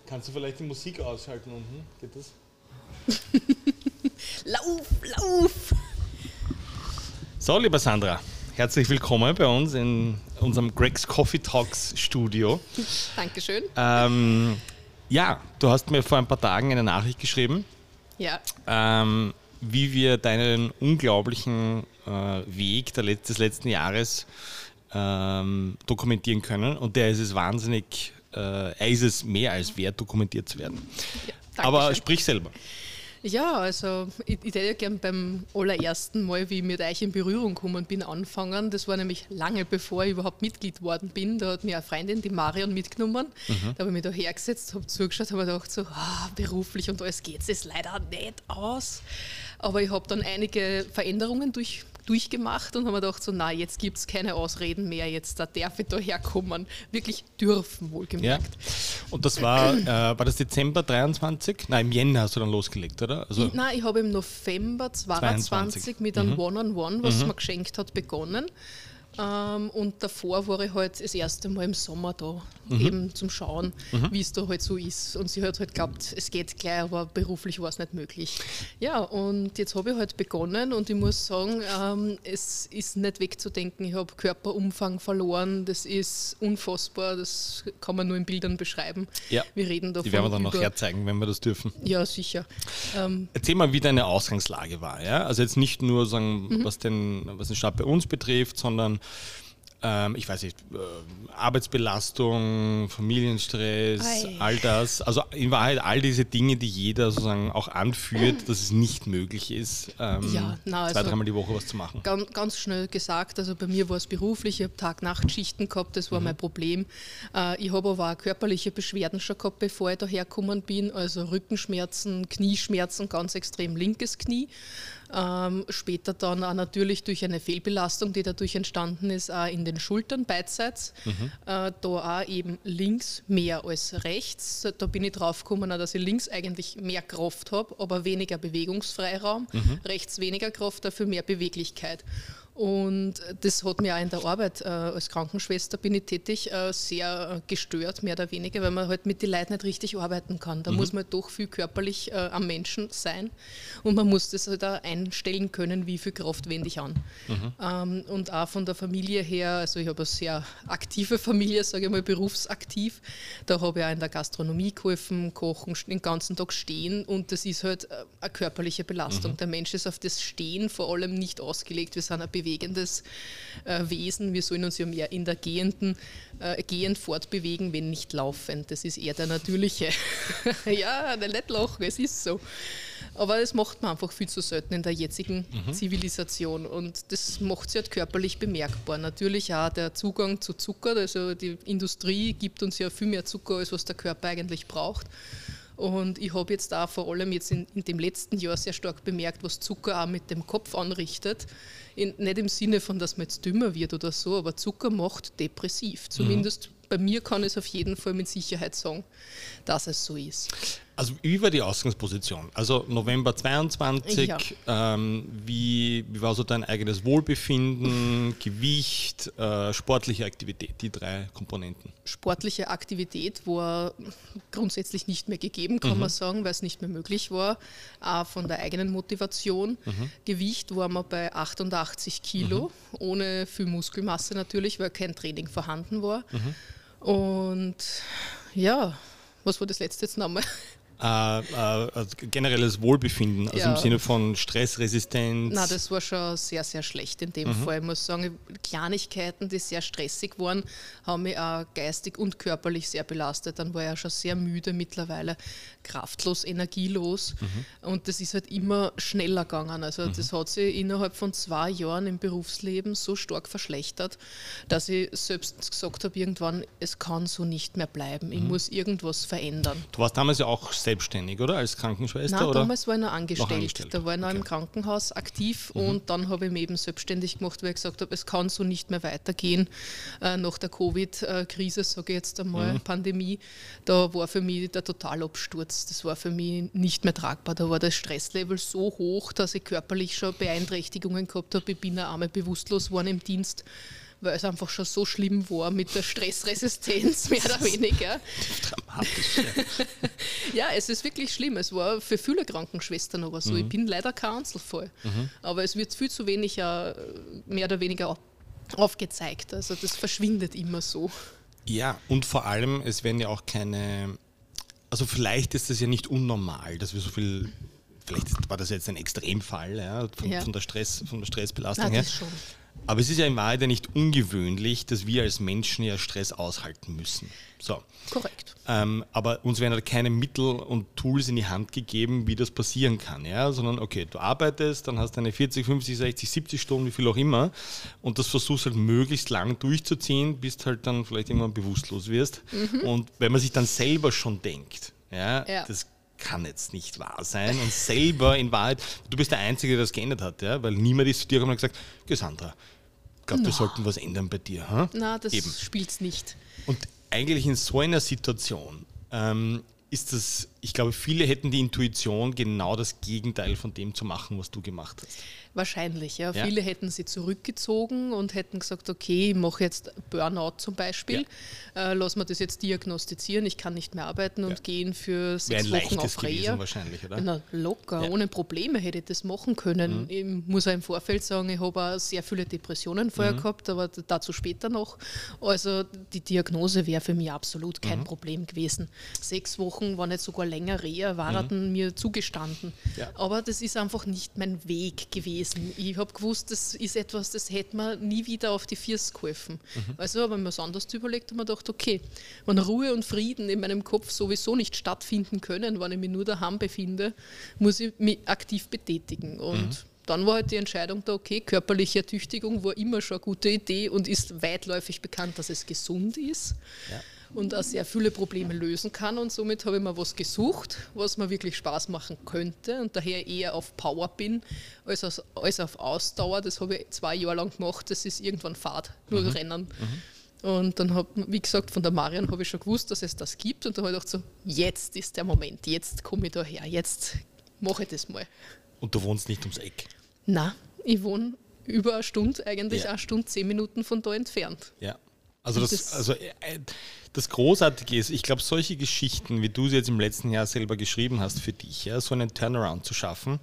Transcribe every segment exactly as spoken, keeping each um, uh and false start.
Kannst du vielleicht die Musik ausschalten unten? Geht das? Lauf, lauf! So, liebe Sandra, herzlich willkommen bei uns in unserem Greg's Coffee Talks Studio. Dankeschön. Ähm, ja, du hast mir vor ein paar Tagen eine Nachricht geschrieben, Ja. ähm, wie wir deinen unglaublichen äh, Weg der Let- des letzten Jahres ähm, dokumentieren können. Und der ist es wahnsinnig, äh, er ist es mehr als wert, dokumentiert zu werden. Ja, Aber Dankeschön. sprich selber. Ja, also ich, ich hätte ja gern beim allerersten Mal, wie ich mit euch in Berührung gekommen bin, anfangen. Das war nämlich lange bevor ich überhaupt Mitglied worden bin. Da hat mir eine Freundin, die Marion, mitgenommen. Mhm. Da habe ich mich da hergesetzt, habe zugeschaut, habe mir gedacht, so, ah, beruflich und alles geht es leider nicht aus. Aber ich habe dann einige Veränderungen durch, durchgemacht und habe mir gedacht, so, nein, jetzt gibt es keine Ausreden mehr, jetzt da darf ich da herkommen. Wirklich dürfen, wohlgemerkt. Ja. Und das war, äh, war das Dezember dreiundzwanzig? Nein, im Jänner hast du dann losgelegt, oder? Also ich, nein, ich habe im November zweiundzwanzig mit einem mhm. One-on-One, was mhm. man geschenkt hat, begonnen. Ähm, und davor war ich halt das erste Mal im Sommer da, mhm. eben zum Schauen, mhm. wie es da halt so ist. Und sie hat halt geglaubt, es geht gleich, aber beruflich war es nicht möglich. Ja, und jetzt habe ich halt begonnen und ich muss sagen, ähm, es ist nicht wegzudenken. Ich habe Körperumfang verloren, das ist unfassbar, das kann man nur in Bildern beschreiben. Ja, wir reden davon. Die werden wir dann noch herzeigen, wenn wir das dürfen. Ja, sicher. Ähm, Erzähl mal, wie deine Ausgangslage war. Ja? Also jetzt nicht nur, sagen, mhm. was, den, was den Start bei uns betrifft, sondern ähm, ich weiß nicht, äh, Arbeitsbelastung, Familienstress, Ei. all das. Also in Wahrheit all diese Dinge, die jeder sozusagen auch anführt, dass es nicht möglich ist, ähm, ja, na, zwei, also dreimal die Woche was zu machen. Ganz, ganz schnell gesagt, also bei mir war es beruflich, ich habe Tag-Nacht-Schichten gehabt, das war mhm. mein Problem. Äh, ich habe aber auch körperliche Beschwerden schon gehabt, bevor ich da hergekommen bin, also Rückenschmerzen, Knieschmerzen, ganz extrem linkes Knie. Ähm, später dann auch natürlich durch eine Fehlbelastung, die dadurch entstanden ist, auch in den Schultern beidseits. Mhm. Äh, da auch eben links mehr als rechts. Da bin ich drauf gekommen, dass ich links eigentlich mehr Kraft habe, aber weniger Bewegungsfreiraum. Mhm. Rechts weniger Kraft, dafür mehr Beweglichkeit. Und das hat mir auch in der Arbeit, äh, als Krankenschwester bin ich tätig, äh, sehr äh, gestört, mehr oder weniger, weil man halt mit den Leuten nicht richtig arbeiten kann. Da mhm. muss man doch viel körperlich äh, am Menschen sein und man muss das halt auch einstellen können, wie viel Kraft wende ich an. Mhm. Ähm, und auch von der Familie her, also ich habe eine sehr aktive Familie, sage ich mal, berufsaktiv. Da habe ich auch in der Gastronomie geholfen, kochen, den ganzen Tag stehen und das ist halt äh, eine körperliche Belastung. Mhm. Der Mensch ist auf das Stehen vor allem nicht ausgelegt. Wir sind ein bewegendes äh, Wesen. Wir sollen uns ja mehr in der gehenden, äh, gehend fortbewegen, wenn nicht laufend. Das ist eher der natürliche. Ja, nicht lachen, es ist so. Aber das macht man einfach viel zu selten in der jetzigen mhm. Zivilisation und das macht sich halt körperlich bemerkbar. Natürlich auch der Zugang zu Zucker, also die Industrie gibt uns ja viel mehr Zucker, als was der Körper eigentlich braucht. Und ich habe jetzt auch vor allem jetzt in, in dem letzten Jahr sehr stark bemerkt, was Zucker auch mit dem Kopf anrichtet. In, nicht im Sinne von, dass man jetzt dümmer wird oder so, aber Zucker macht depressiv. Zumindest mhm. bei mir kann ich es auf jeden Fall mit Sicherheit sagen, dass es so ist. Also wie war die Ausgangsposition? Also November zweiundzwanzig, ja. ähm, wie, wie war so dein eigenes Wohlbefinden, Gewicht, äh, sportliche Aktivität, die drei Komponenten? Sportliche Aktivität war grundsätzlich nicht mehr gegeben, kann mhm. man sagen, weil es nicht mehr möglich war, auch von der eigenen Motivation. Mhm. Gewicht war man bei achtundachtzig Kilo, mhm. ohne viel Muskelmasse natürlich, weil kein Training vorhanden war. Mhm. Und ja, was war das letzte jetzt nochmal? Äh, äh, also generelles Wohlbefinden, also ja. im Sinne von Stressresistenz? Nein, das war schon sehr, sehr schlecht in dem mhm. Fall. Ich muss sagen, Kleinigkeiten, die sehr stressig waren, haben mich auch geistig und körperlich sehr belastet. Dann war ich ja schon sehr müde mittlerweile, kraftlos, energielos. Mhm. Und das ist halt immer schneller gegangen. Also mhm. das hat sich innerhalb von zwei Jahren im Berufsleben so stark verschlechtert, dass ich selbst gesagt habe, irgendwann, es kann so nicht mehr bleiben. Ich mhm. muss irgendwas verändern. Du warst damals ja auch selbstständig, oder? Als Krankenschwester? Nein, oder? damals war ich noch angestellt. Noch angestellt. Da war ich noch okay. im Krankenhaus aktiv mhm. und dann habe ich mich eben selbstständig gemacht, weil ich gesagt habe, es kann so nicht mehr weitergehen. Äh, nach der Covid-Krise, sage ich jetzt einmal, mhm. Pandemie, da war für mich der Totalabsturz. Das war für mich nicht mehr tragbar. Da war das Stresslevel so hoch, dass ich körperlich schon Beeinträchtigungen gehabt habe. Ich bin auch einmal bewusstlos geworden im Dienst, weil es einfach schon so schlimm war mit der Stressresistenz, mehr oder weniger. Dramatisch, ja. Ja, es ist wirklich schlimm. Es war für viele Krankenschwestern aber so. Mhm. Ich bin leider kein Einzelfall. Mhm. Aber es wird viel zu wenig, mehr oder weniger aufgezeigt. Also das verschwindet immer so. Ja, und vor allem, es werden ja auch keine, also vielleicht ist es ja nicht unnormal, dass wir so viel, vielleicht war das jetzt ein Extremfall, ja, von, ja. von der Stress, von der Stressbelastung Na, her. das schon. Aber es ist ja in Wahrheit ja nicht ungewöhnlich, dass wir als Menschen ja Stress aushalten müssen. So. Korrekt. Ähm, aber uns werden halt keine Mittel und Tools in die Hand gegeben, wie das passieren kann. Ja? Sondern, okay, du arbeitest, dann hast du eine vierzig, fünfzig, sechzig, siebzig Stunden, wie viel auch immer, und das versuchst halt möglichst lang durchzuziehen, bis du halt dann vielleicht irgendwann bewusstlos wirst. Mhm. Und wenn man sich dann selber schon denkt, ja, ja. das kann jetzt nicht wahr sein, und selber in Wahrheit, du bist der Einzige, der das geändert hat, ja? Weil niemand ist zu dir gekommen und gesagt, Cassandra, ich glaube, wir no. sollten was ändern bei dir. Ha? Na, das spielt es nicht. Und eigentlich in so einer Situation ähm, ist das, ich glaube, viele hätten die Intuition, genau das Gegenteil von dem zu machen, was du gemacht hast. Wahrscheinlich, ja. ja. Viele hätten sie zurückgezogen und hätten gesagt, okay, ich mache jetzt Burnout zum Beispiel, ja. äh, lass mir das jetzt diagnostizieren, ich kann nicht mehr arbeiten und ja. gehen für sechs Wäre ein Wochen auf Reha. Wahrscheinlich, oder? Na, locker, ja. ohne Probleme hätte ich das machen können. Mhm. Ich muss auch im Vorfeld sagen, ich habe auch sehr viele Depressionen vorher mhm. gehabt, aber dazu später noch. Also die Diagnose wäre für mich absolut kein mhm. Problem gewesen. Sechs Wochen, wenn nicht sogar länger Reha, waren mhm. mir zugestanden. Ja. Aber das ist einfach nicht mein Weg gewesen. Ich habe gewusst, das ist etwas, das hätte mir nie wieder auf die Füße geholfen. Mhm. Also habe ich mir was anderes überlegt und mir gedacht, okay, wenn Ruhe und Frieden in meinem Kopf sowieso nicht stattfinden können, wenn ich mich nur daheim befinde, muss ich mich aktiv betätigen. Und mhm. dann war halt die Entscheidung da, okay, körperliche Ertüchtigung war immer schon eine gute Idee und ist weitläufig bekannt, dass es gesund ist. Ja. Und auch sehr viele Probleme lösen kann, und somit habe ich mir was gesucht, was mir wirklich Spaß machen könnte und daher eher auf Power bin als, als, als auf Ausdauer. Das habe ich zwei Jahre lang gemacht, das ist irgendwann Fahrt, nur mhm. Rennen. Mhm. Und dann habe, wie gesagt, von der Marian habe ich schon gewusst, dass es das gibt, und da habe ich gedacht so, jetzt ist der Moment, jetzt komme ich da her, jetzt mache ich das mal. Und du wohnst nicht ums Eck? Nein, ich wohne über eine Stunde, eigentlich ja. eine Stunde, zehn Minuten von da entfernt. Ja. Also das, also das Großartige ist, ich glaube, solche Geschichten, wie du sie jetzt im letzten Jahr selber geschrieben hast für dich, ja, so einen Turnaround zu schaffen,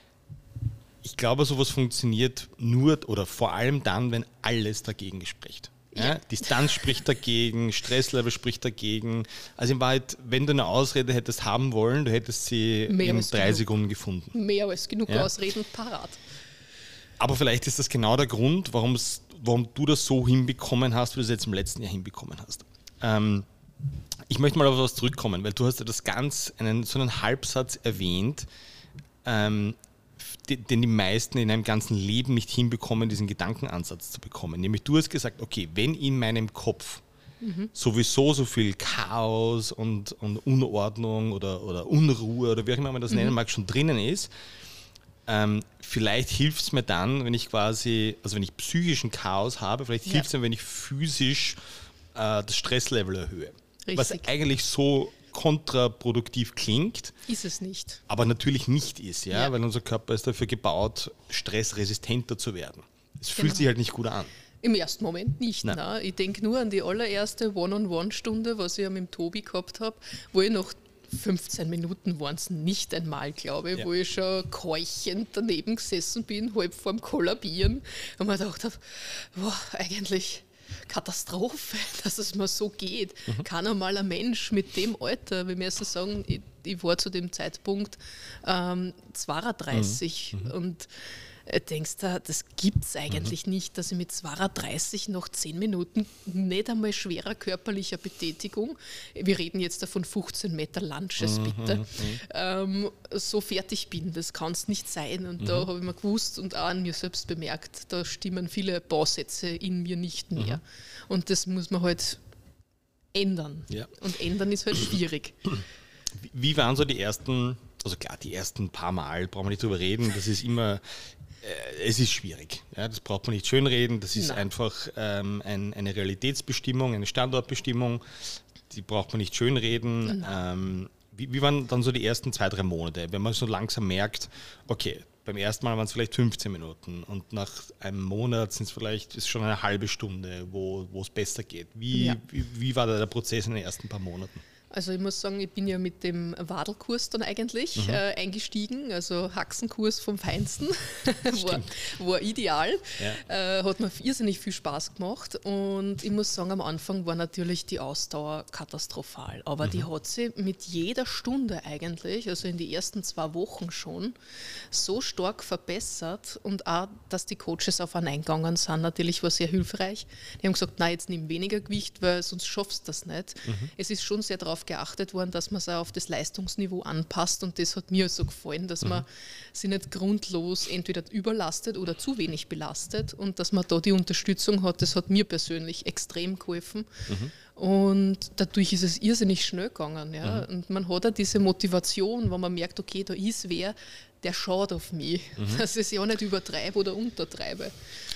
ich glaube, sowas funktioniert nur oder vor allem dann, wenn alles dagegen spricht. Ja? Ja. Distanz spricht dagegen, Stresslevel spricht dagegen. Also in Wahrheit, wenn du eine Ausrede hättest haben wollen, du hättest sie Mehr in drei genug. Sekunden gefunden. Mehr als genug ja? Ausreden parat. Aber vielleicht ist das genau der Grund, warum es warum du das so hinbekommen hast, wie du es jetzt im letzten Jahr hinbekommen hast. Ähm, ich möchte mal auf etwas zurückkommen, weil du hast ja das ganz, einen, so einen Halbsatz erwähnt, ähm, den, den die meisten in einem ganzen Leben nicht hinbekommen, diesen Gedankenansatz zu bekommen. Nämlich du hast gesagt, okay, wenn in meinem Kopf mhm. sowieso so viel Chaos und, und Unordnung oder, oder Unruhe oder wie auch immer man das mhm. nennen mag, schon drinnen ist, Ähm, vielleicht hilft es mir dann, wenn ich quasi, also wenn ich psychischen Chaos habe, vielleicht ja. hilft es mir, wenn ich physisch äh, das Stresslevel erhöhe. Richtig. Was eigentlich so kontraproduktiv klingt. Ist es nicht. Aber natürlich nicht ist, ja, ja. weil unser Körper ist dafür gebaut, stressresistenter zu werden. Es genau. fühlt sich halt nicht gut an. Im ersten Moment nicht. Nein. Ich denke nur an die allererste One-on-One-Stunde, was ich ja mit dem Tobi gehabt habe, wo ich noch fünfzehn Minuten waren es nicht einmal, glaube ich, ja. wo ich schon keuchend daneben gesessen bin, halb vorm Kollabieren, und mir gedacht habe, boah, eigentlich Katastrophe, dass es mir so geht. Mhm. Kein normaler Mensch mit dem Alter, wir müssen sagen, ich, ich war zu dem Zeitpunkt ähm, zweiunddreißig mhm. und denkst du, das gibt es eigentlich mhm. nicht, dass ich mit zweiunddreißig noch zehn Minuten nicht einmal schwerer körperlicher Betätigung, wir reden jetzt davon fünfzehn Meter Lunges, mhm. bitte, mhm. Ähm, so fertig bin. Das kann es nicht sein. Und mhm. da habe ich mir gewusst und auch an mir selbst bemerkt, da stimmen viele Bausätze in mir nicht mehr. Mhm. Und das muss man halt ändern. Ja. Und ändern ist halt schwierig. Wie, wie waren so die ersten, also klar, die ersten paar Mal, brauchen wir nicht drüber reden, das ist immer... Es ist schwierig, ja, das braucht man nicht schönreden, das ist Nein. einfach ähm, ein, eine Realitätsbestimmung, eine Standortbestimmung, die braucht man nicht schönreden. Ähm, wie, wie waren dann so die ersten zwei, drei Monate, wenn man so langsam merkt, okay, beim ersten Mal waren es vielleicht fünfzehn Minuten und nach einem Monat sind es vielleicht ist schon eine halbe Stunde, wo es besser geht. Wie, ja. wie, wie war da der Prozess in den ersten paar Monaten? Also ich muss sagen, ich bin ja mit dem Wadelkurs dann eigentlich mhm. äh, eingestiegen, also Haxenkurs vom Feinsten, war, war ideal, ja. äh, hat mir irrsinnig viel Spaß gemacht und ich muss sagen, am Anfang war natürlich die Ausdauer katastrophal, aber mhm. die hat sich mit jeder Stunde eigentlich, also in die ersten zwei Wochen schon, so stark verbessert und auch, dass die Coaches auf einen eingegangen sind, natürlich war sehr hilfreich. Die haben gesagt, nein, jetzt nimm weniger Gewicht, weil sonst schaffst du das nicht. Mhm. Es ist schon sehr darauf geachtet worden, dass man sich auf das Leistungsniveau anpasst und das hat mir so gefallen, dass mhm. man sich nicht grundlos entweder überlastet oder zu wenig belastet und dass man da die Unterstützung hat, das hat mir persönlich extrem geholfen mhm. und dadurch ist es irrsinnig schnell gegangen. Ja? Mhm. Und man hat auch diese Motivation, wo man merkt, okay, da ist wer, der schaut auf mich, mhm. dass ich es ja nicht übertreibe oder untertreibe.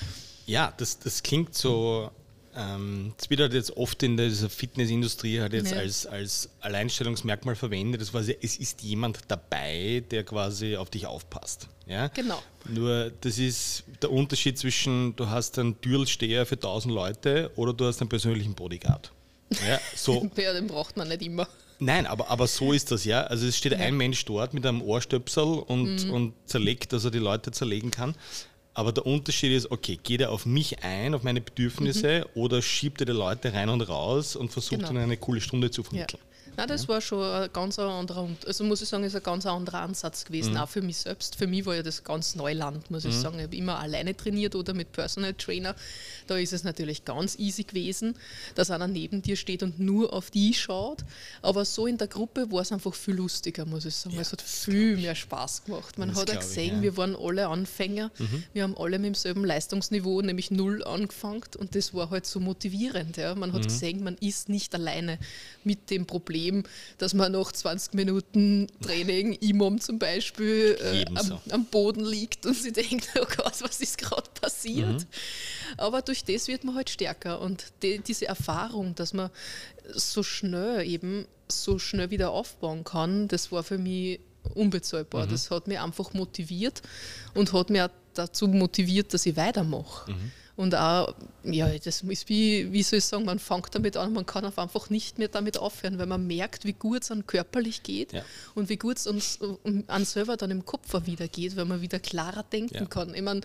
Ja, das, das klingt so. Ähm, das wird halt jetzt oft in dieser Fitnessindustrie halt jetzt ja. als, als Alleinstellungsmerkmal verwendet. Das quasi, es ist jemand dabei, der quasi auf dich aufpasst. Ja? Genau. Nur das ist der Unterschied zwischen, du hast einen Türlsteher für tausend Leute oder du hast einen persönlichen Bodyguard. Ja, so. Ja, den braucht man nicht immer. Nein, aber, aber so ist das, ja. Also es steht ja. ein Mensch dort mit einem Ohrstöpsel und, mhm. und zerlegt, dass er die Leute zerlegen kann. Aber der Unterschied ist, okay, geht er auf mich ein, auf meine Bedürfnisse mhm. oder schiebt er die Leute rein und raus und versucht genau. ihnen eine coole Stunde zu vermitteln? Ja. Nein, das ja. war schon ein ganz anderer, also muss ich sagen, ist ein ganz anderer Ansatz gewesen, mhm. auch für mich selbst. Für mich war ja das ganz Neuland, muss ich mhm. sagen. Ich habe immer alleine trainiert oder mit Personal Trainer. Da ist es natürlich ganz easy gewesen, dass einer neben dir steht und nur auf die schaut. Aber so in der Gruppe war es einfach viel lustiger, muss ich sagen. Ja, es hat viel mehr Spaß gemacht. Man das hat ja gesehen, ich, ja. wir waren alle Anfänger. Mhm. Wir haben alle mit demselben Leistungsniveau, nämlich null angefangen. Und das war halt so motivierend. Ja. Man hat mhm. gesehen, man ist nicht alleine mit dem Problem, dass man nach zwanzig Minuten Training, Imam zum Beispiel, äh, am, so. am Boden liegt und sich denkt, oh Gott, was ist gerade passiert? Mhm. Aber durch das wird man halt stärker und die, diese Erfahrung, dass man so schnell eben so schnell wieder aufbauen kann, das war für mich unbezahlbar. Mhm. Das hat mich einfach motiviert und hat mich auch dazu motiviert, dass ich weitermache. Mhm. Und auch, ja, das ist wie, wie soll ich sagen, man fängt damit an, man kann einfach nicht mehr damit aufhören, weil man merkt, wie gut es einem körperlich geht ja. und wie gut es uns an selber dann im Kopf auch wieder geht, weil man wieder klarer denken ja. kann. Ich meine,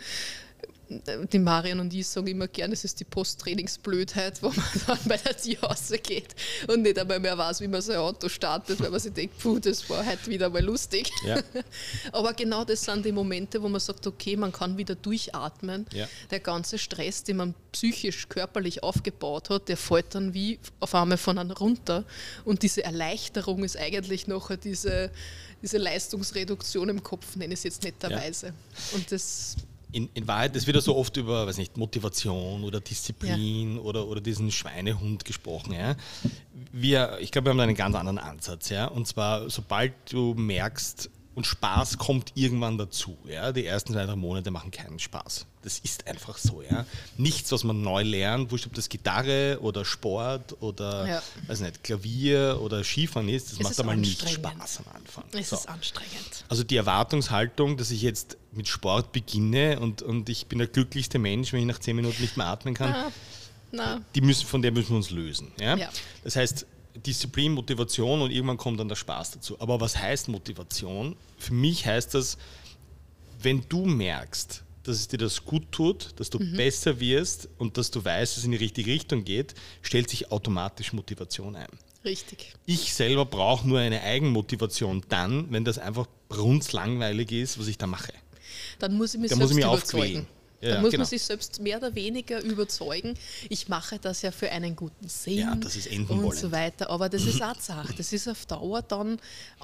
die Marian und ich sagen immer gerne, es ist die Posttrainingsblödheit, wo man dann bei der Tierhause geht und nicht einmal mehr weiß, wie man sein Auto startet, weil man sich denkt, puh, das war heute wieder mal lustig. Ja. Aber genau das sind die Momente, wo man sagt, okay, man kann wieder durchatmen. Ja. Der ganze Stress, den man psychisch, körperlich aufgebaut hat, der fällt dann wie auf einmal von einem runter. Und diese Erleichterung ist eigentlich noch diese, diese Leistungsreduktion im Kopf, nenne ich es jetzt netterweise. Ja. Und das... In, in Wahrheit, es wird ja so oft über, weiß nicht, Motivation oder Disziplin ja. oder, oder diesen Schweinehund gesprochen. Ja. Wir, ich glaube, wir haben da einen ganz anderen Ansatz. Ja. Und zwar, sobald du merkst, und Spaß kommt irgendwann dazu. Ja. Die ersten zwei, drei Monate machen keinen Spaß. Das ist einfach so. Ja. Nichts, was man neu lernt, wurscht ob das Gitarre oder Sport oder ja. weiß nicht, Klavier oder Skifahren ist, das es macht ist einmal nicht Spaß am Anfang. Es so. ist anstrengend. Also die Erwartungshaltung, dass ich jetzt mit Sport beginne und, und ich bin der glücklichste Mensch, wenn ich nach zehn Minuten nicht mehr atmen kann, na, na. Die müssen, von der müssen wir uns lösen. Ja? Ja. Das heißt, Disziplin, Motivation und irgendwann kommt dann der Spaß dazu. Aber was heißt Motivation? Für mich heißt das, wenn du merkst, dass es dir das gut tut, dass du mhm. besser wirst und dass du weißt, dass es in die richtige Richtung geht, stellt sich automatisch Motivation ein. Richtig. Ich selber brauche nur eine Eigenmotivation dann, wenn das einfach brunzlangweilig ist, was ich da mache. Dann muss ich mich dann selbst muss ich mich überzeugen. Aufquälen. Da ja, muss genau. man sich selbst mehr oder weniger überzeugen, ich mache das ja für einen guten Sinn ja, das ist und so weiter. Aber das ist auch die Sache. Das ist auf Dauer dann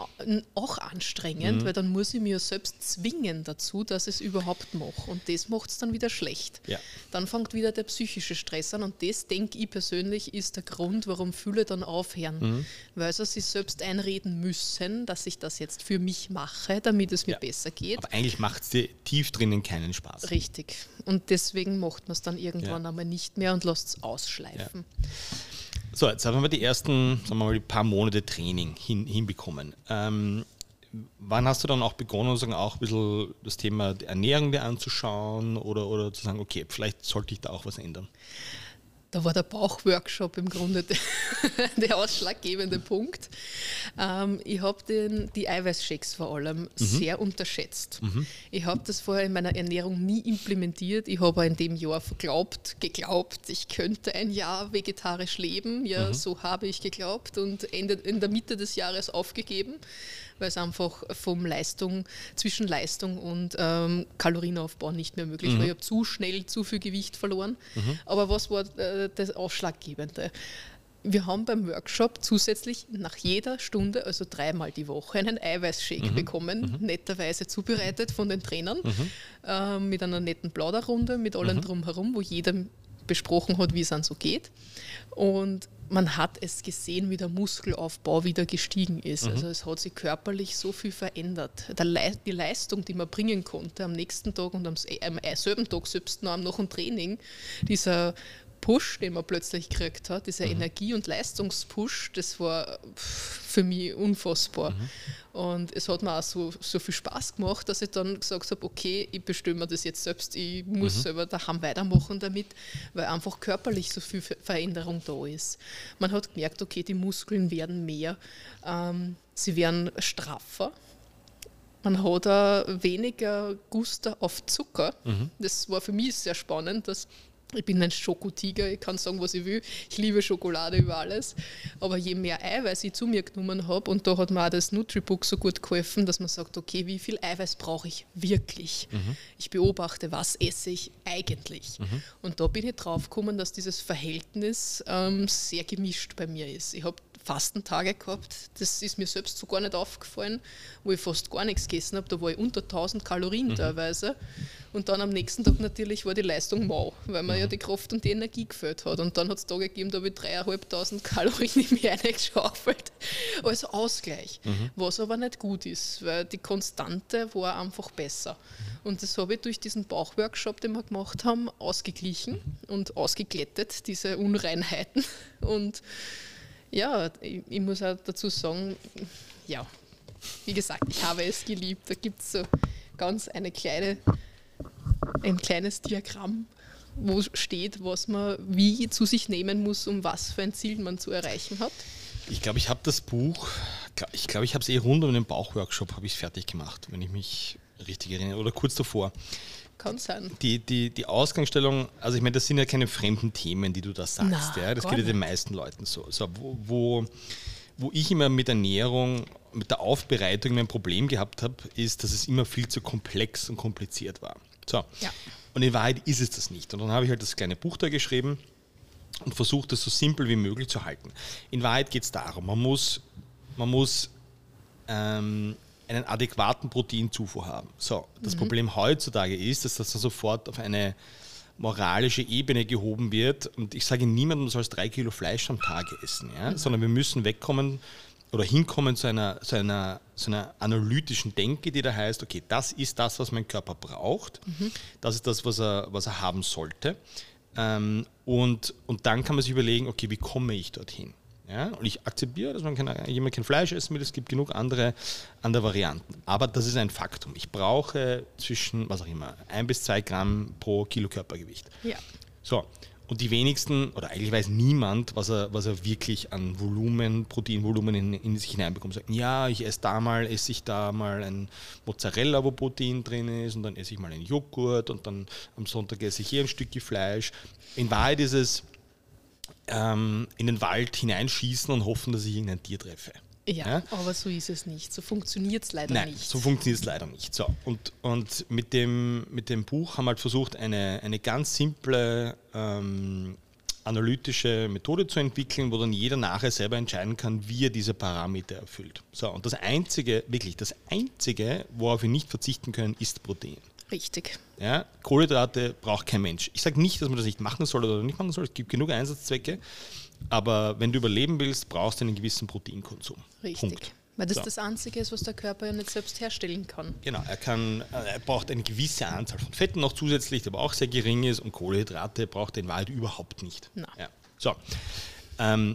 auch anstrengend, mhm. weil dann muss ich mir selbst zwingen dazu, dass ich es überhaupt mache. Und das macht es dann wieder schlecht. Ja. Dann fängt wieder der psychische Stress an. Und das, denke ich persönlich, ist der Grund, warum viele dann aufhören. Mhm. Weil sie sich selbst einreden müssen, dass ich das jetzt für mich mache, damit es mir ja. besser geht. Aber eigentlich macht es dir tief drinnen keinen Spaß. Richtig. Und deswegen macht man es dann irgendwann ja. einmal nicht mehr und lässt es ausschleifen. Ja. So, jetzt haben wir die ersten, sagen wir mal, die paar Monate Training hin, hinbekommen. Ähm, wann hast du dann auch begonnen, sagen, auch ein bisschen das Thema der Ernährung dir anzuschauen oder, oder zu sagen, okay, vielleicht sollte ich da auch was ändern? Da war der Bauchworkshop im Grunde der, der ausschlaggebende Punkt. Ähm, ich habe die Eiweißshakes vor allem mhm. sehr unterschätzt. Mhm. Ich habe das vorher in meiner Ernährung nie implementiert. Ich habe in dem Jahr geglaubt, geglaubt, ich könnte ein Jahr vegetarisch leben. Ja, mhm. so habe ich geglaubt und Ende, in der Mitte des Jahres aufgegeben, weil es einfach vom Leistung, zwischen Leistung und ähm, Kalorienaufbau nicht mehr möglich mhm. war. Ich habe zu schnell zu viel Gewicht verloren. Mhm. Aber was war äh, das Ausschlaggebende? Wir haben beim Workshop zusätzlich nach jeder Stunde, also dreimal die Woche, einen Eiweißshake mhm. bekommen, mhm. netterweise zubereitet von den Trainern, mhm. äh, mit einer netten Plauderrunde, mit allem mhm. drumherum, wo jeder besprochen hat, wie es dann so geht. Und man hat es gesehen, wie der Muskelaufbau wieder gestiegen ist. Mhm. Also es hat sich körperlich so viel verändert. Der Le- die Leistung, die man bringen konnte am nächsten Tag und am, am selben Tag, selbst noch nach dem Training, dieser Push, den man plötzlich gekriegt hat, dieser mhm. Energie- und Leistungspush, das war für mich unfassbar. Mhm. Und es hat mir auch so, so viel Spaß gemacht, dass ich dann gesagt habe, okay, ich bestimme mir das jetzt selbst, ich muss mhm. selber daheim weitermachen damit, weil einfach körperlich so viel Veränderung da ist. Man hat gemerkt, okay, die Muskeln werden mehr, ähm, sie werden straffer. Man hat auch weniger Guster auf Zucker. Mhm. Das war für mich sehr spannend, dass ich bin ein Schokotiger, ich kann sagen, was ich will. Ich liebe Schokolade über alles. Aber je mehr Eiweiß ich zu mir genommen habe, und da hat mir auch das Nutribook so gut geholfen, dass man sagt, okay, wie viel Eiweiß brauche ich wirklich? Mhm. Ich beobachte, was esse ich eigentlich? Mhm. Und da bin ich drauf gekommen, dass dieses Verhältnis ähm, sehr gemischt bei mir ist. Ich habe Fastentage gehabt, das ist mir selbst so gar nicht aufgefallen, wo ich fast gar nichts gegessen habe, da war ich unter tausend Kalorien mhm. teilweise. Und dann am nächsten Tag natürlich war die Leistung mau, weil mir mhm. ja die Kraft und die Energie gefehlt hat. Und dann hat es Tage gegeben, da habe ich dreieinhalbtausend Kalorien in mich reingeschaufelt. Als Ausgleich, mhm. was aber nicht gut ist, weil die Konstante war einfach besser. Und das habe ich durch diesen Bauchworkshop, den wir gemacht haben, ausgeglichen mhm. und ausgeglättet, diese Unreinheiten. Und ja, ich, ich muss auch dazu sagen, ja, wie gesagt, ich habe es geliebt. Da gibt es so ganz eine kleine... ein kleines Diagramm, wo steht, was man wie zu sich nehmen muss, um was für ein Ziel man zu erreichen hat. Ich glaube, ich habe das Buch, ich glaube, ich habe es eh rund um den Bauchworkshop habe ich fertig gemacht, wenn ich mich richtig erinnere, oder kurz davor. Kann sein. Die, die, die Ausgangsstellung, also ich meine, das sind ja keine fremden Themen, die du da sagst. Na, ja? Das geht ja den meisten Leuten so. so wo, wo, wo ich immer mit Ernährung, mit der Aufbereitung mein Problem gehabt habe, ist, dass es immer viel zu komplex und kompliziert war. So. Ja. Und in Wahrheit ist es das nicht. Und dann habe ich halt das kleine Buch da geschrieben und versucht, das so simpel wie möglich zu halten. In Wahrheit geht es darum, man muss, man muss ähm, einen adäquaten Proteinzufuhr haben. So, das mhm. Problem heutzutage ist, dass das dann sofort auf eine moralische Ebene gehoben wird. Und ich sage niemandem, soll drei Kilo Fleisch am Tag essen, ja? Mhm. sondern wir müssen wegkommen oder hinkommen zu einer, zu, einer, zu einer analytischen Denke, die da heißt, okay, das ist das, was mein Körper braucht, mhm. das ist das, was er, was er haben sollte. Ähm, und, und dann kann man sich überlegen, okay, wie komme ich dorthin? Ja? Und ich akzeptiere, dass man kein, jemand kein Fleisch essen will, es gibt genug andere, andere Varianten. Aber das ist ein Faktum. Ich brauche zwischen, was auch immer, ein bis zwei Gramm pro Kilo Körpergewicht. Ja. So. Und die wenigsten, oder eigentlich weiß niemand, was er, was er wirklich an Volumen, Proteinvolumen in, in sich hineinbekommt. Sagen, ja, ich esse da mal, esse ich da mal ein Mozzarella, wo Protein drin ist, und dann esse ich mal einen Joghurt und dann am Sonntag esse ich hier ein Stückchen Fleisch. In Wahrheit ist es ähm, in den Wald hineinschießen und hoffen, dass ich irgendein Tier treffe. Ja, ja, aber so ist es nicht. So funktioniert es leider Nein, nicht. so funktioniert es leider nicht. So, und und mit, dem, mit dem Buch haben wir halt versucht, eine, eine ganz simple ähm, analytische Methode zu entwickeln, wo dann jeder nachher selber entscheiden kann, wie er diese Parameter erfüllt. So, und das Einzige, wirklich das Einzige, worauf wir nicht verzichten können, ist Protein. Richtig. Ja, Kohlenhydrate braucht kein Mensch. Ich sage nicht, dass man das nicht machen soll oder nicht machen soll. Es gibt genug Einsatzzwecke. Aber wenn du überleben willst, brauchst du einen gewissen Proteinkonsum. Richtig. Punkt. Weil das so. das Einzige ist, was der Körper ja nicht selbst herstellen kann. Genau, er, kann, er braucht eine gewisse Anzahl von Fetten noch zusätzlich, die aber auch sehr gering ist, und Kohlenhydrate braucht er in Wahrheit überhaupt nicht. Ja. So. Ähm,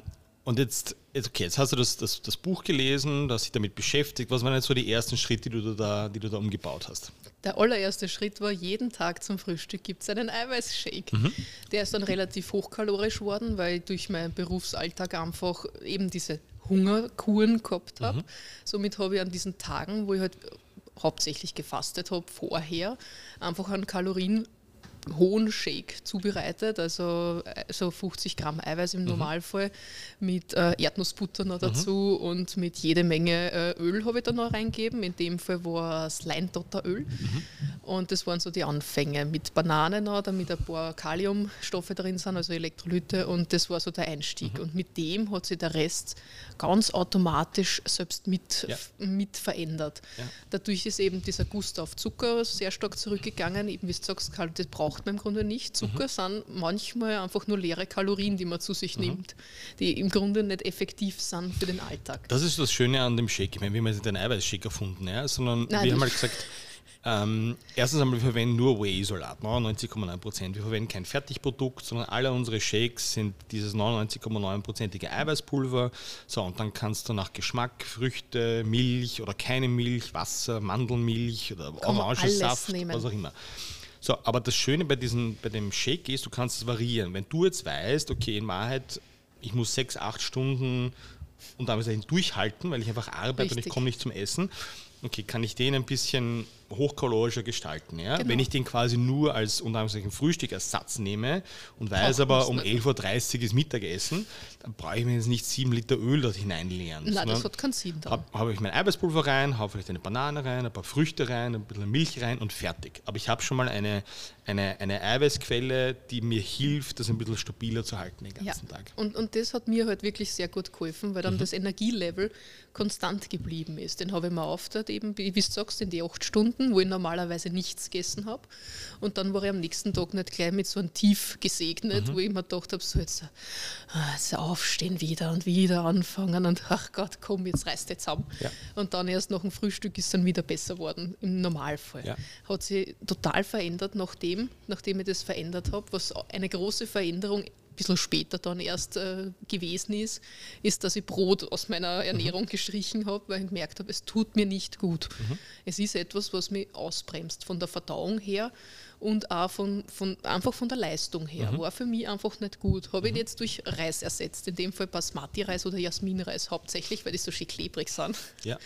Und jetzt, jetzt, okay, jetzt hast du das, das, das Buch gelesen, du hast dich damit beschäftigt. Was waren jetzt so die ersten Schritte, die du da, die du da umgebaut hast? Der allererste Schritt war, jeden Tag zum Frühstück gibt es einen Eiweißshake. Mhm. Der ist dann relativ hochkalorisch geworden, weil ich durch meinen Berufsalltag einfach eben diese Hungerkuren gehabt habe. Mhm. Somit habe ich an diesen Tagen, wo ich halt hauptsächlich gefastet habe, vorher einfach einen Kalorien hohen Shake zubereitet, also so fünfzig Gramm Eiweiß im Normalfall, mhm. mit äh, Erdnussbutter noch dazu mhm. und mit jede Menge äh, Öl habe ich da noch reingegeben. In dem Fall war es Leintotteröl. Mhm. Und das waren so die Anfänge mit Banane noch, damit ein paar Kaliumstoffe drin sind, also Elektrolyte, und das war so der Einstieg. Mhm. Und mit dem hat sich der Rest ganz automatisch selbst mit, ja. f- mit verändert. Ja. Dadurch ist eben dieser Gust auf Zucker sehr stark zurückgegangen. Eben wie du sagst, das braucht man im Grunde nicht. Zucker mhm. sind manchmal einfach nur leere Kalorien, die man zu sich mhm. nimmt, die im Grunde nicht effektiv sind für den Alltag. Das ist das Schöne an dem Shake. Ich meine, wir haben jetzt nicht einen Eiweißshake erfunden, ja, sondern Nein, wir haben halt gesagt, ähm, erstens einmal, wir verwenden nur Whey-Isolat, neunundneunzig Komma neun Prozent. Wir verwenden kein Fertigprodukt, sondern alle unsere Shakes sind dieses neunundneunzig Komma neun Prozentige Eiweißpulver. So, und dann kannst du nach Geschmack Früchte, Milch oder keine Milch, Wasser, Mandelmilch oder Orangensaft, was auch immer. So, aber das Schöne bei, diesen, bei dem Shake ist, du kannst es variieren. Wenn du jetzt weißt, okay, in Wahrheit, ich muss sechs, acht Stunden und damit durchhalten, weil ich einfach arbeite Richtig. und ich komme nicht zum Essen, okay, kann ich den ein bisschen hochkalorischer gestalten. Ja? Genau. Wenn ich den quasi nur als unter anderem Frühstückersatz nehme und weiß aber, um elf Uhr dreißig ist Mittagessen, dann brauche ich mir jetzt nicht sieben Liter Öl dort hineinleeren. Nein, das hat keinen Sinn. Habe hab ich mein Eiweißpulver rein, habe vielleicht eine Banane rein, ein paar Früchte rein, ein bisschen Milch rein und fertig. Aber ich habe schon mal eine, eine, eine Eiweißquelle, die mir hilft, das ein bisschen stabiler zu halten den ganzen ja. Tag. Und, und das hat mir halt wirklich sehr gut geholfen, weil dann mhm. das Energielevel konstant geblieben ist. Den habe ich mir aufgeteilt, eben, wie du sagst, in die acht Stunden, wo ich normalerweise nichts gegessen habe. Und dann war ich am nächsten Tag nicht gleich mit so einem Tief gesegnet, mhm. wo ich mir gedacht habe, so jetzt, jetzt aufstehen wieder und wieder anfangen und ach Gott, komm, jetzt reißt jetzt zusammen. Ja. Und dann erst nach dem Frühstück ist es dann wieder besser geworden, im Normalfall. Ja. Hat sich total verändert, nachdem, nachdem ich das verändert habe, was eine große Veränderung ein bisschen später dann erst äh, gewesen ist, ist, dass ich Brot aus meiner Ernährung mhm. gestrichen habe, weil ich gemerkt habe, es tut mir nicht gut. Mhm. Es ist etwas, was mich ausbremst, von der Verdauung her und auch von, von, einfach von der Leistung her. Mhm. War für mich einfach nicht gut. Habe mhm. ich jetzt durch Reis ersetzt, in dem Fall Basmati-Reis oder Jasminreis hauptsächlich, weil die so schön klebrig sind. Ja.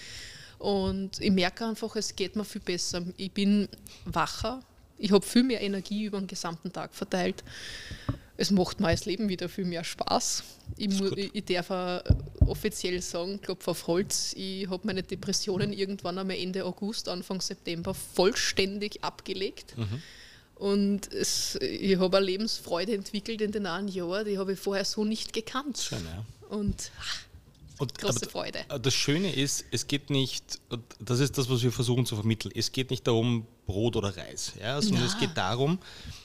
Und ich merke einfach, es geht mir viel besser. Ich bin wacher, ich habe viel mehr Energie über den gesamten Tag verteilt. Es macht mir das Leben wieder viel mehr Spaß. Ich, mu- ich, ich darf auch offiziell sagen, Klopf auf Holz, ich habe meine Depressionen irgendwann einmal Ende August, Anfang September vollständig abgelegt. Mhm. Und es, ich habe eine Lebensfreude entwickelt in den einen Jahren, die habe ich vorher so nicht gekannt. Schön, ja. Und ach, Und, große Freude. Das Schöne ist, es geht nicht, das ist das, was wir versuchen zu vermitteln, es geht nicht darum, Brot oder Reis, ja, sondern ja. es geht darum,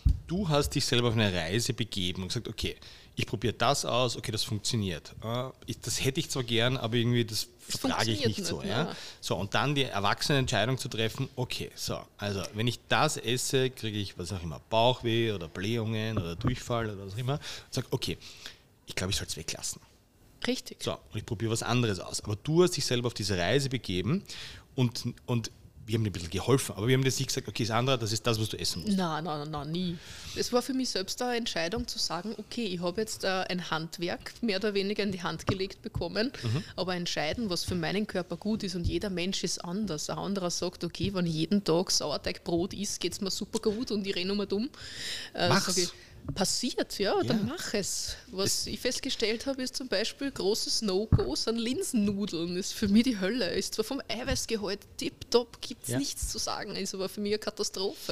du hast dich selber auf eine Reise begeben und gesagt, okay, ich probiere das aus, okay, das funktioniert. Das hätte ich zwar gern, aber irgendwie das vertrage ich nicht, nicht so. Ja. Ja. So, und dann die erwachsene Entscheidung zu treffen, okay, so, also wenn ich das esse, kriege ich, was auch immer, Bauchweh oder Blähungen oder Durchfall oder was auch immer, und sage, okay, ich glaube, ich soll es weglassen. Richtig. So, und ich probiere was anderes aus. Aber du hast dich selber auf diese Reise begeben und, und wir haben dir ein bisschen geholfen, aber wir haben dir nicht gesagt, okay, Sandra, das ist das, was du essen musst. Nein, nein, nein, nein, nie. Es war für mich selbst eine Entscheidung zu sagen, okay, ich habe jetzt äh, ein Handwerk mehr oder weniger in die Hand gelegt bekommen, mhm. aber entscheiden, was für meinen Körper gut ist und jeder Mensch ist anders. Ein anderer sagt, okay, wenn ich jeden Tag Sauerteigbrot isst, geht es mir super gut und ich renne nur dumm. Äh, Mach's. Ich, passiert, ja, ja, dann mach es. Was es ich festgestellt habe, ist zum Beispiel großes No-Go an Linsennudeln. Ist für mich die Hölle. Ist zwar vom Eiweißgehalt tipptopp, gibt es ja. nichts zu sagen, ist aber für mich eine Katastrophe.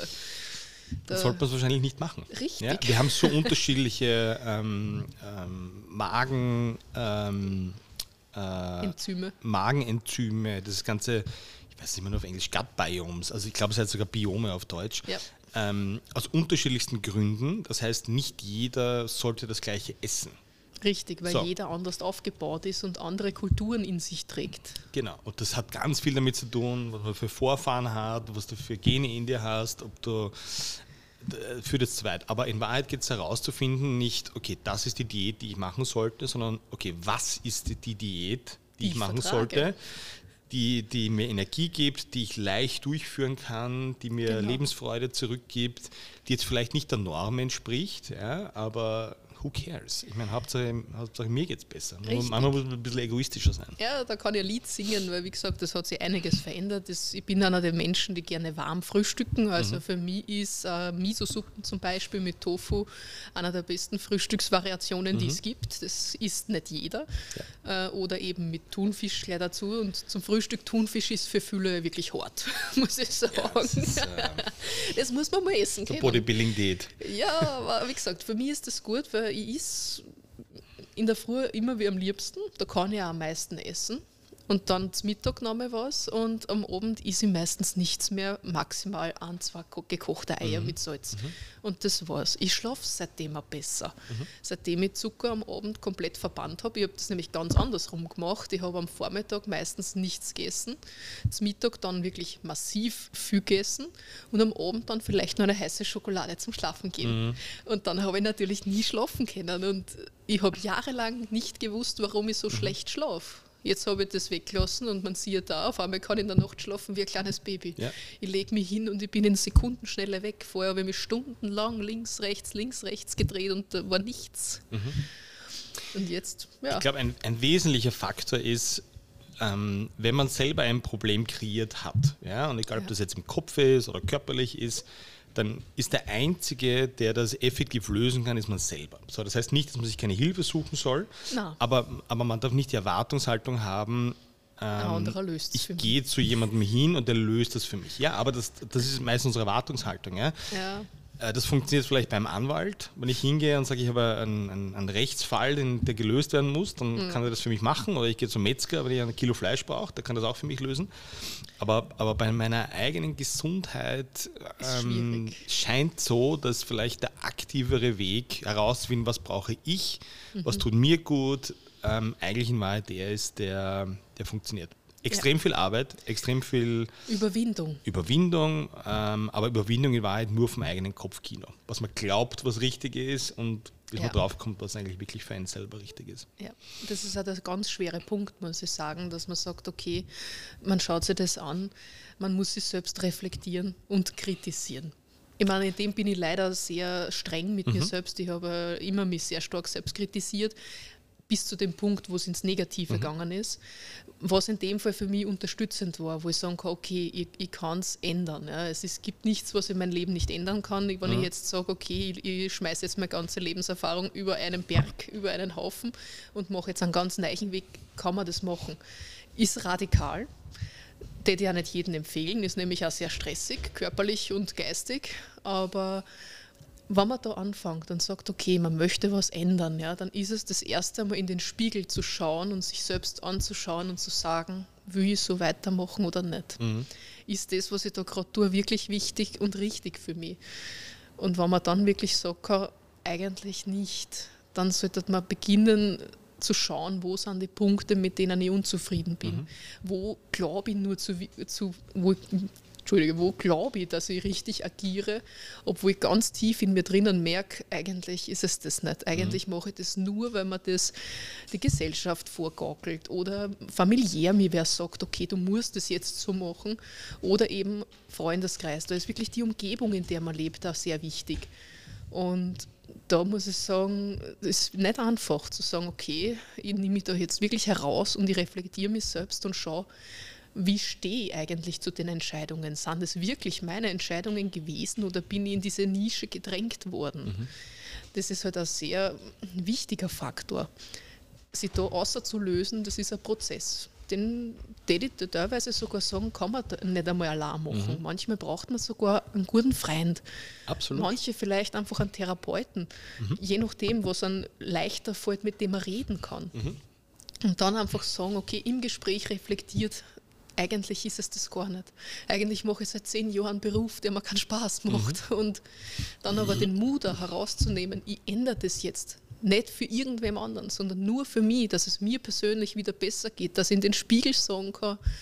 Da sollte man es wahrscheinlich nicht machen. Richtig. Ja, wir haben so unterschiedliche ähm, ähm, Magen, ähm, äh, Enzyme. Magenenzyme, das ganze, ich weiß nicht mehr nur auf Englisch, Gut Biomes, also ich glaube, es heißt sogar Biome auf Deutsch. Ja. Ähm, aus unterschiedlichsten Gründen. Das heißt, nicht jeder sollte das Gleiche essen. Richtig, weil so. jeder anders aufgebaut ist und andere Kulturen in sich trägt. Genau, und das hat ganz viel damit zu tun, was man für Vorfahren hat, was du für Gene in dir hast, ob du für das Zweit. Aber in Wahrheit geht es herauszufinden, nicht, okay, das ist die Diät, die ich machen sollte, sondern, okay, was ist die Diät, die, die ich machen vertrage. sollte, die, die mir Energie gibt, die ich leicht durchführen kann, die mir genau. Lebensfreude zurückgibt, die jetzt vielleicht nicht der Norm entspricht, ja, aber who cares? Ich meine, Hauptsache, Hauptsache mir geht es besser. Richtig. Manchmal muss man ein bisschen egoistischer sein. Ja, da kann ich ein Lied singen, weil wie gesagt, das hat sich einiges verändert. Das, ich bin einer der Menschen, die gerne warm frühstücken. Also mhm. für mich ist äh, Miso-Suppen zum Beispiel mit Tofu einer der besten Frühstücksvariationen, mhm. die es gibt. Das isst nicht jeder. Ja. Äh, oder eben mit Thunfisch gleich dazu. Und zum Frühstück Thunfisch ist für viele wirklich hart, muss ich sagen. Ja, das, ist, äh, das muss man mal essen können. Bodybuilding-Diät. Ja, aber wie gesagt, für mich ist das gut, weil ich esse in der Früh immer wie am liebsten, da kann ich auch am meisten essen. Und dann zum Mittag noch mal was und am Abend esse ich meistens nichts mehr, maximal ein, zwei gekochte Eier mhm. mit Salz. Mhm. Und das war's. Ich schlafe seitdem auch besser. Mhm. Seitdem ich Zucker am Abend komplett verbannt habe. Ich habe das nämlich ganz andersrum gemacht. Ich habe am Vormittag meistens nichts gegessen, zum Mittag dann wirklich massiv viel gegessen und am Abend dann vielleicht noch eine heiße Schokolade zum Schlafen geben. Mhm. Und dann habe ich natürlich nie schlafen können. Und ich habe jahrelang nicht gewusst, warum ich so mhm. schlecht schlafe. Jetzt habe ich das weggelassen und man sieht da, auf einmal kann ich in der Nacht schlafen wie ein kleines Baby. Ja. Ich lege mich hin und ich bin in Sekundenschnelle weg. Vorher habe ich mich stundenlang links, rechts, links, rechts gedreht und da war nichts. Mhm. Und jetzt, ja. Ich glaube, ein, ein wesentlicher Faktor ist, ähm, wenn man selber ein Problem kreiert hat, ja, und egal, ob ja. das jetzt im Kopf ist oder körperlich ist, dann ist der Einzige, der das effektiv lösen kann, ist man selber. So, das heißt nicht, dass man sich keine Hilfe suchen soll, aber, aber man darf nicht die Erwartungshaltung haben, ähm, ich gehe zu jemandem hin und der löst das für mich. Ja, aber das, das ist meistens unsere Erwartungshaltung. Ja? Ja. Das funktioniert vielleicht beim Anwalt. Wenn ich hingehe und sage, ich habe einen, einen, einen Rechtsfall, den, der gelöst werden muss, dann mhm. kann er das für mich machen. Oder ich gehe zum Metzger, wenn ich ein Kilo Fleisch brauche, der kann das auch für mich lösen. Aber, aber bei meiner eigenen Gesundheit ähm, scheint so, dass vielleicht der aktivere Weg herauszufinden, was brauche ich, mhm. was tut mir gut, ähm, eigentlich in Wahrheit der ist, der, der funktioniert. Extrem ja. viel Arbeit, extrem viel Überwindung. Überwindung, ähm, aber Überwindung in Wahrheit nur vom eigenen Kopfkino. Was man glaubt, was richtig ist und bis ja. man draufkommt, was eigentlich wirklich für einen selber richtig ist. Ja, das ist halt ein ganz schwerer Punkt, muss ich sagen, dass man sagt, okay, man schaut sich das an, man muss sich selbst reflektieren und kritisieren. Ich meine, in dem bin ich leider sehr streng mit mhm. mir selbst. Ich habe immer mich sehr stark selbst kritisiert, bis zu dem Punkt, wo es ins Negative mhm. gegangen ist, was in dem Fall für mich unterstützend war, wo ich sagen kann, okay, ich, ich kann es ändern. Ja. Es ist, gibt nichts, was in meinem Leben nicht ändern kann. Wenn mhm. ich jetzt sage, okay, ich, ich schmeiße jetzt meine ganze Lebenserfahrung über einen Berg, über einen Haufen und mache jetzt einen ganz neuen Weg, kann man das machen. Ist radikal, würde ich auch nicht jedem empfehlen, ist nämlich auch sehr stressig, körperlich und geistig, aber wenn man da anfängt und sagt, okay, man möchte was ändern, ja, dann ist es das erste Mal in den Spiegel zu schauen und sich selbst anzuschauen und zu sagen, will ich so weitermachen oder nicht? Mhm. Ist das, was ich da gerade tue, wirklich wichtig und richtig für mich? Und wenn man dann wirklich sagt, eigentlich nicht, dann sollte man beginnen zu schauen, wo sind die Punkte, mit denen ich unzufrieden bin. Mhm. Wo glaube ich nur zu, zu wo Entschuldige, wo glaube ich, dass ich richtig agiere, obwohl ich ganz tief in mir drinnen merke, eigentlich ist es das nicht. Eigentlich mhm. mache ich das nur, weil man das die Gesellschaft vorgaukelt oder familiär mir wer sagt, okay, du musst das jetzt so machen oder eben Freundeskreis. Da ist wirklich die Umgebung, in der man lebt, auch sehr wichtig. Und da muss ich sagen, es ist nicht einfach zu sagen, okay, ich nehme mich da jetzt wirklich heraus und ich reflektiere mich selbst und schaue, wie stehe ich eigentlich zu den Entscheidungen? Sind es wirklich meine Entscheidungen gewesen oder bin ich in diese Nische gedrängt worden? Mhm. Das ist halt ein sehr wichtiger Faktor. Sich da außerzulösen, das ist ein Prozess. Den, den ich teilweise sogar sagen, kann man nicht einmal allein machen. Mhm. Manchmal braucht man sogar einen guten Freund. Absolut. Manche vielleicht einfach einen Therapeuten. Mhm. Je nachdem, was einem leichter fällt, mit dem man reden kann. Mhm. Und dann einfach sagen, okay, im Gespräch reflektiert, eigentlich ist es das gar nicht. Eigentlich mache ich seit zehn Jahren einen Beruf, der mir keinen Spaß macht. Mhm. Und dann aber den Mut herauszunehmen, ich ändere das jetzt. Nicht für irgendwem anderen, sondern nur für mich, dass es mir persönlich wieder besser geht, dass ich in den Spiegel sagen kann,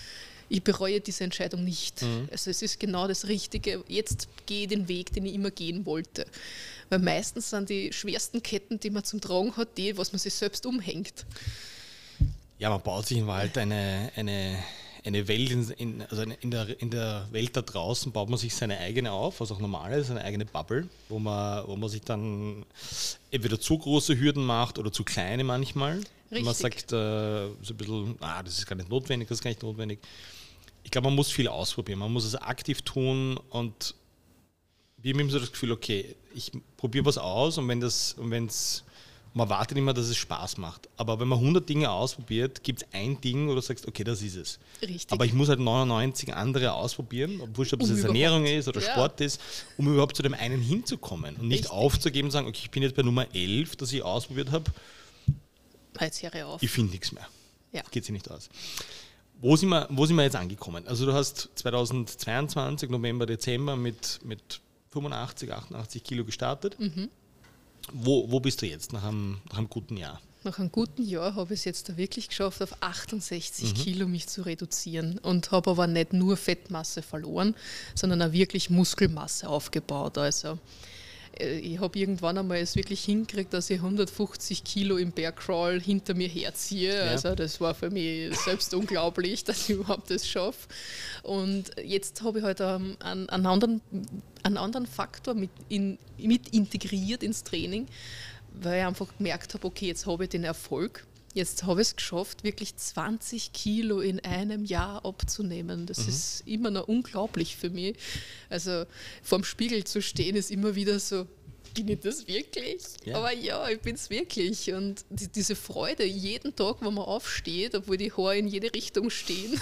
ich bereue diese Entscheidung nicht. Mhm. Also es ist genau das Richtige. Jetzt gehe ich den Weg, den ich immer gehen wollte. Weil meistens sind die schwersten Ketten, die man zum Tragen hat, die, was man sich selbst umhängt. Ja, man baut sich im Wald eine, eine, eine Welt, in, in, also in der, in der Welt da draußen baut man sich seine eigene auf, was auch normal ist, eine eigene Bubble, wo man, wo man sich dann entweder zu große Hürden macht oder zu kleine manchmal. Richtig. Man sagt äh, so ein bisschen, ah, das ist gar nicht notwendig, das ist gar nicht notwendig. Ich glaube, man muss viel ausprobieren, man muss es aktiv tun und wir haben immer so das Gefühl, okay, ich probiere was aus und wenn das, und wenn's, man wartet immer, dass es Spaß macht. Aber wenn man hundert Dinge ausprobiert, gibt es ein Ding, wo du sagst, okay, das ist es. Richtig. Aber ich muss halt neunundneunzig andere ausprobieren, obwohl es um jetzt Ernährung ist oder ja. Sport ist, um überhaupt zu dem einen hinzukommen und nicht Richtig. aufzugeben und sagen, okay, ich bin jetzt bei Nummer elf, das ich ausprobiert habe. Jetzt höre ich auf. Ich finde nichts mehr. Ja. Geht sich nicht aus. Wo sind, wir, wo sind wir jetzt angekommen? Also du hast zweitausendzweiundzwanzig, November, Dezember mit, mit fünfundachtzig, achtundachtzig Kilo gestartet. Mhm. Wo, wo bist du jetzt nach einem, nach einem guten Jahr? Nach einem guten Jahr habe ich es jetzt wirklich geschafft, auf achtundsechzig Mhm. Kilo mich zu reduzieren und habe aber nicht nur Fettmasse verloren, sondern auch wirklich Muskelmasse aufgebaut. Also ich habe irgendwann einmal es wirklich hingekriegt, dass ich hundertfünfzig Kilo im Bear Crawl hinter mir herziehe. Ja. Also das war für mich selbst unglaublich, dass ich überhaupt das schaffe. Und jetzt habe ich halt einen, einen, anderen, einen anderen Faktor mit, in, mit integriert ins Training, weil ich einfach gemerkt habe, okay, jetzt habe ich den Erfolg. Jetzt habe ich es geschafft, wirklich zwanzig Kilo in einem Jahr abzunehmen. Das mhm. ist immer noch unglaublich für mich. Also vorm Spiegel zu stehen, ist immer wieder so, bin ich das wirklich? Ja. Aber ja, ich bin es wirklich. Und die, diese Freude jeden Tag, wo man aufsteht, obwohl die Haare in jede Richtung stehen.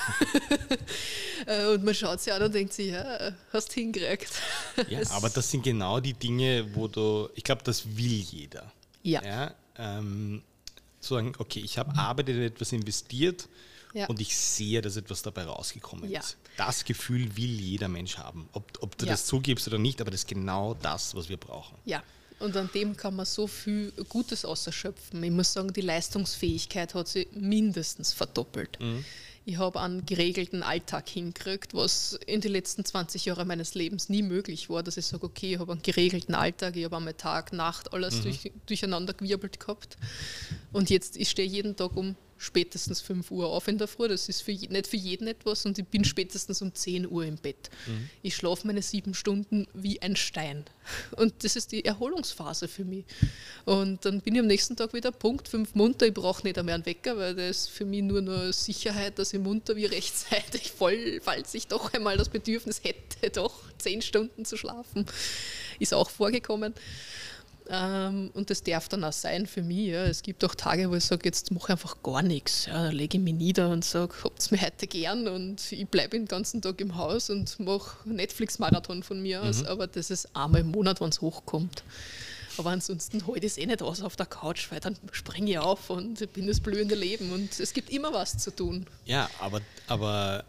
Und man schaut sich an und denkt sich, ja, hast hingekriegt. Ja, aber das sind genau die Dinge, wo du, ich glaube, das will jeder. Ja. ja ähm, zu sagen, okay, ich habe arbeitet, etwas investiert ja. und ich sehe, dass etwas dabei rausgekommen ja. ist. Das Gefühl will jeder Mensch haben. Ob, ob du ja. das zugibst oder nicht, aber das ist genau das, was wir brauchen. Ja, und an dem kann man so viel Gutes ausschöpfen. Ich muss sagen, die Leistungsfähigkeit hat sich mindestens verdoppelt. Mhm. Ich habe einen geregelten Alltag hingekriegt, was in den letzten zwanzig Jahren meines Lebens nie möglich war, dass ich sage, okay, ich habe einen geregelten Alltag, ich habe einmal Tag, Nacht, alles mhm. durch, durcheinander gewirbelt gehabt. Und jetzt, ich stehe jeden Tag um spätestens fünf Uhr auf in der Früh, das ist für, nicht für jeden etwas und ich bin spätestens um zehn Uhr im Bett. Mhm. Ich schlafe meine sieben Stunden wie ein Stein und das ist die Erholungsphase für mich. Und dann bin ich am nächsten Tag wieder Punkt fünf munter, ich brauche nicht mehr einen Wecker, weil das ist für mich nur eine Sicherheit, dass ich munter wie rechtzeitig voll, falls ich doch einmal das Bedürfnis hätte, doch zehn Stunden zu schlafen. Ist auch vorgekommen. Ähm, und das darf dann auch sein für mich. Ja. Es gibt auch Tage, wo ich sage, jetzt mache ich einfach gar nichts. Ja. Da lege ich mich nieder und sage, habt es mir heute gern und ich bleibe den ganzen Tag im Haus und mache Netflix-Marathon von mir aus. Mhm. Aber das ist einmal im Monat, wenn es hochkommt. Aber ansonsten halte ich es eh nicht aus auf der Couch, weil dann springe ich auf und bin das blühende Leben. Und es gibt immer was zu tun. Ja, aber... aber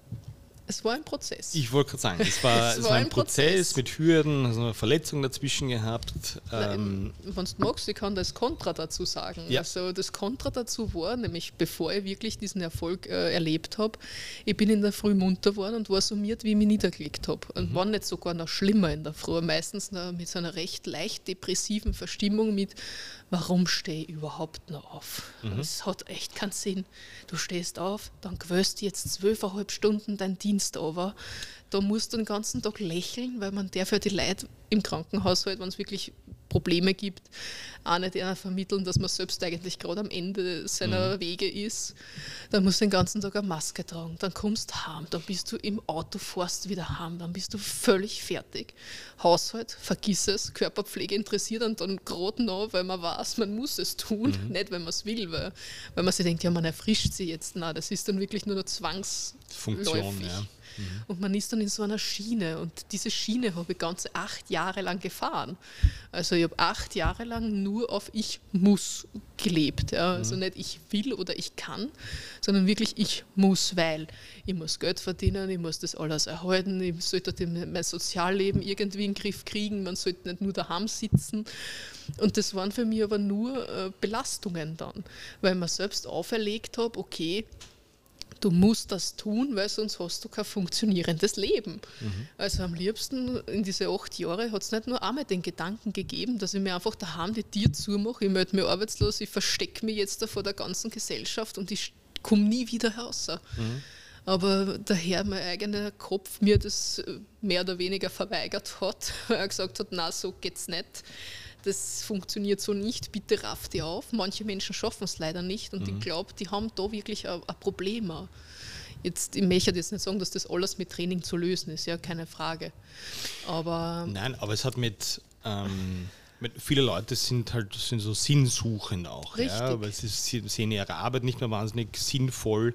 Es war ein Prozess. Ich wollte gerade sagen, es war, es es war ein, ein Prozess, Prozess mit Hürden, also eine Verletzung dazwischen gehabt. Ähm Wenn du magst, ich kann das Kontra dazu sagen. Ja. Also das Kontra dazu war, nämlich bevor ich wirklich diesen Erfolg äh, erlebt habe, ich bin in der Früh munter geworden und war summiert, wie ich mich niedergelegt habe. Und mhm. war nicht sogar noch schlimmer in der Früh, meistens noch mit so einer recht leicht depressiven Verstimmung mit, warum stehe ich überhaupt noch auf? Mhm. Das hat echt keinen Sinn. Du stehst auf, dann gewöhnst jetzt zwölfeinhalb Stunden dein Dienst over. Da musst du den ganzen Tag lächeln, weil man darf ja die Leute im Krankenhaushalt, wenn es wirklich Probleme gibt, auch nicht einer vermitteln, dass man selbst eigentlich gerade am Ende seiner mhm. Wege ist. Dann musst du den ganzen Tag eine Maske tragen, dann kommst du heim, dann bist du im Auto, fährst wieder heim, dann bist du völlig fertig. Haushalt, vergiss es, Körperpflege interessiert und dann gerade noch, weil man weiß, man muss es tun, mhm. nicht weil man es will, weil, weil man sich denkt, ja, man erfrischt sie jetzt. Nein, das ist dann wirklich nur noch zwangsläufig. Funktion, ja. Und man ist dann in so einer Schiene und diese Schiene habe ich ganze acht Jahre lang gefahren. Also ich habe acht Jahre lang nur auf ich muss gelebt. Ja. Also nicht ich will oder ich kann, sondern wirklich ich muss, weil ich muss Geld verdienen, ich muss das alles erhalten, ich sollte mein Sozialleben irgendwie in den Griff kriegen, man sollte nicht nur daheim sitzen. Und das waren für mich aber nur äh, Belastungen dann, weil man selbst auferlegt habe, okay, Du musst das tun, weil sonst hast du kein funktionierendes Leben. Mhm. Also am liebsten in diese acht Jahre hat es nicht nur einmal den Gedanken gegeben, dass ich mir einfach daheim die Tür zumache, ich melde mich arbeitslos, ich verstecke mich jetzt da vor der ganzen Gesellschaft und ich komme nie wieder raus. Mhm. Aber daher mein eigener Kopf mir das mehr oder weniger verweigert hat, weil er gesagt hat, na, so geht's nicht. Das funktioniert so nicht, bitte raff die auf. Manche Menschen schaffen es leider nicht und mhm. ich glaube, die haben da wirklich ein, ein Problem. Jetzt, ich möchte jetzt nicht sagen, dass das alles mit Training zu lösen ist, ja, keine Frage. Aber Nein, aber es hat mit, ähm, mit viele Leute sind halt sind so sinnsuchend auch, ja, weil sie sehen ihre Arbeit nicht mehr wahnsinnig sinnvoll,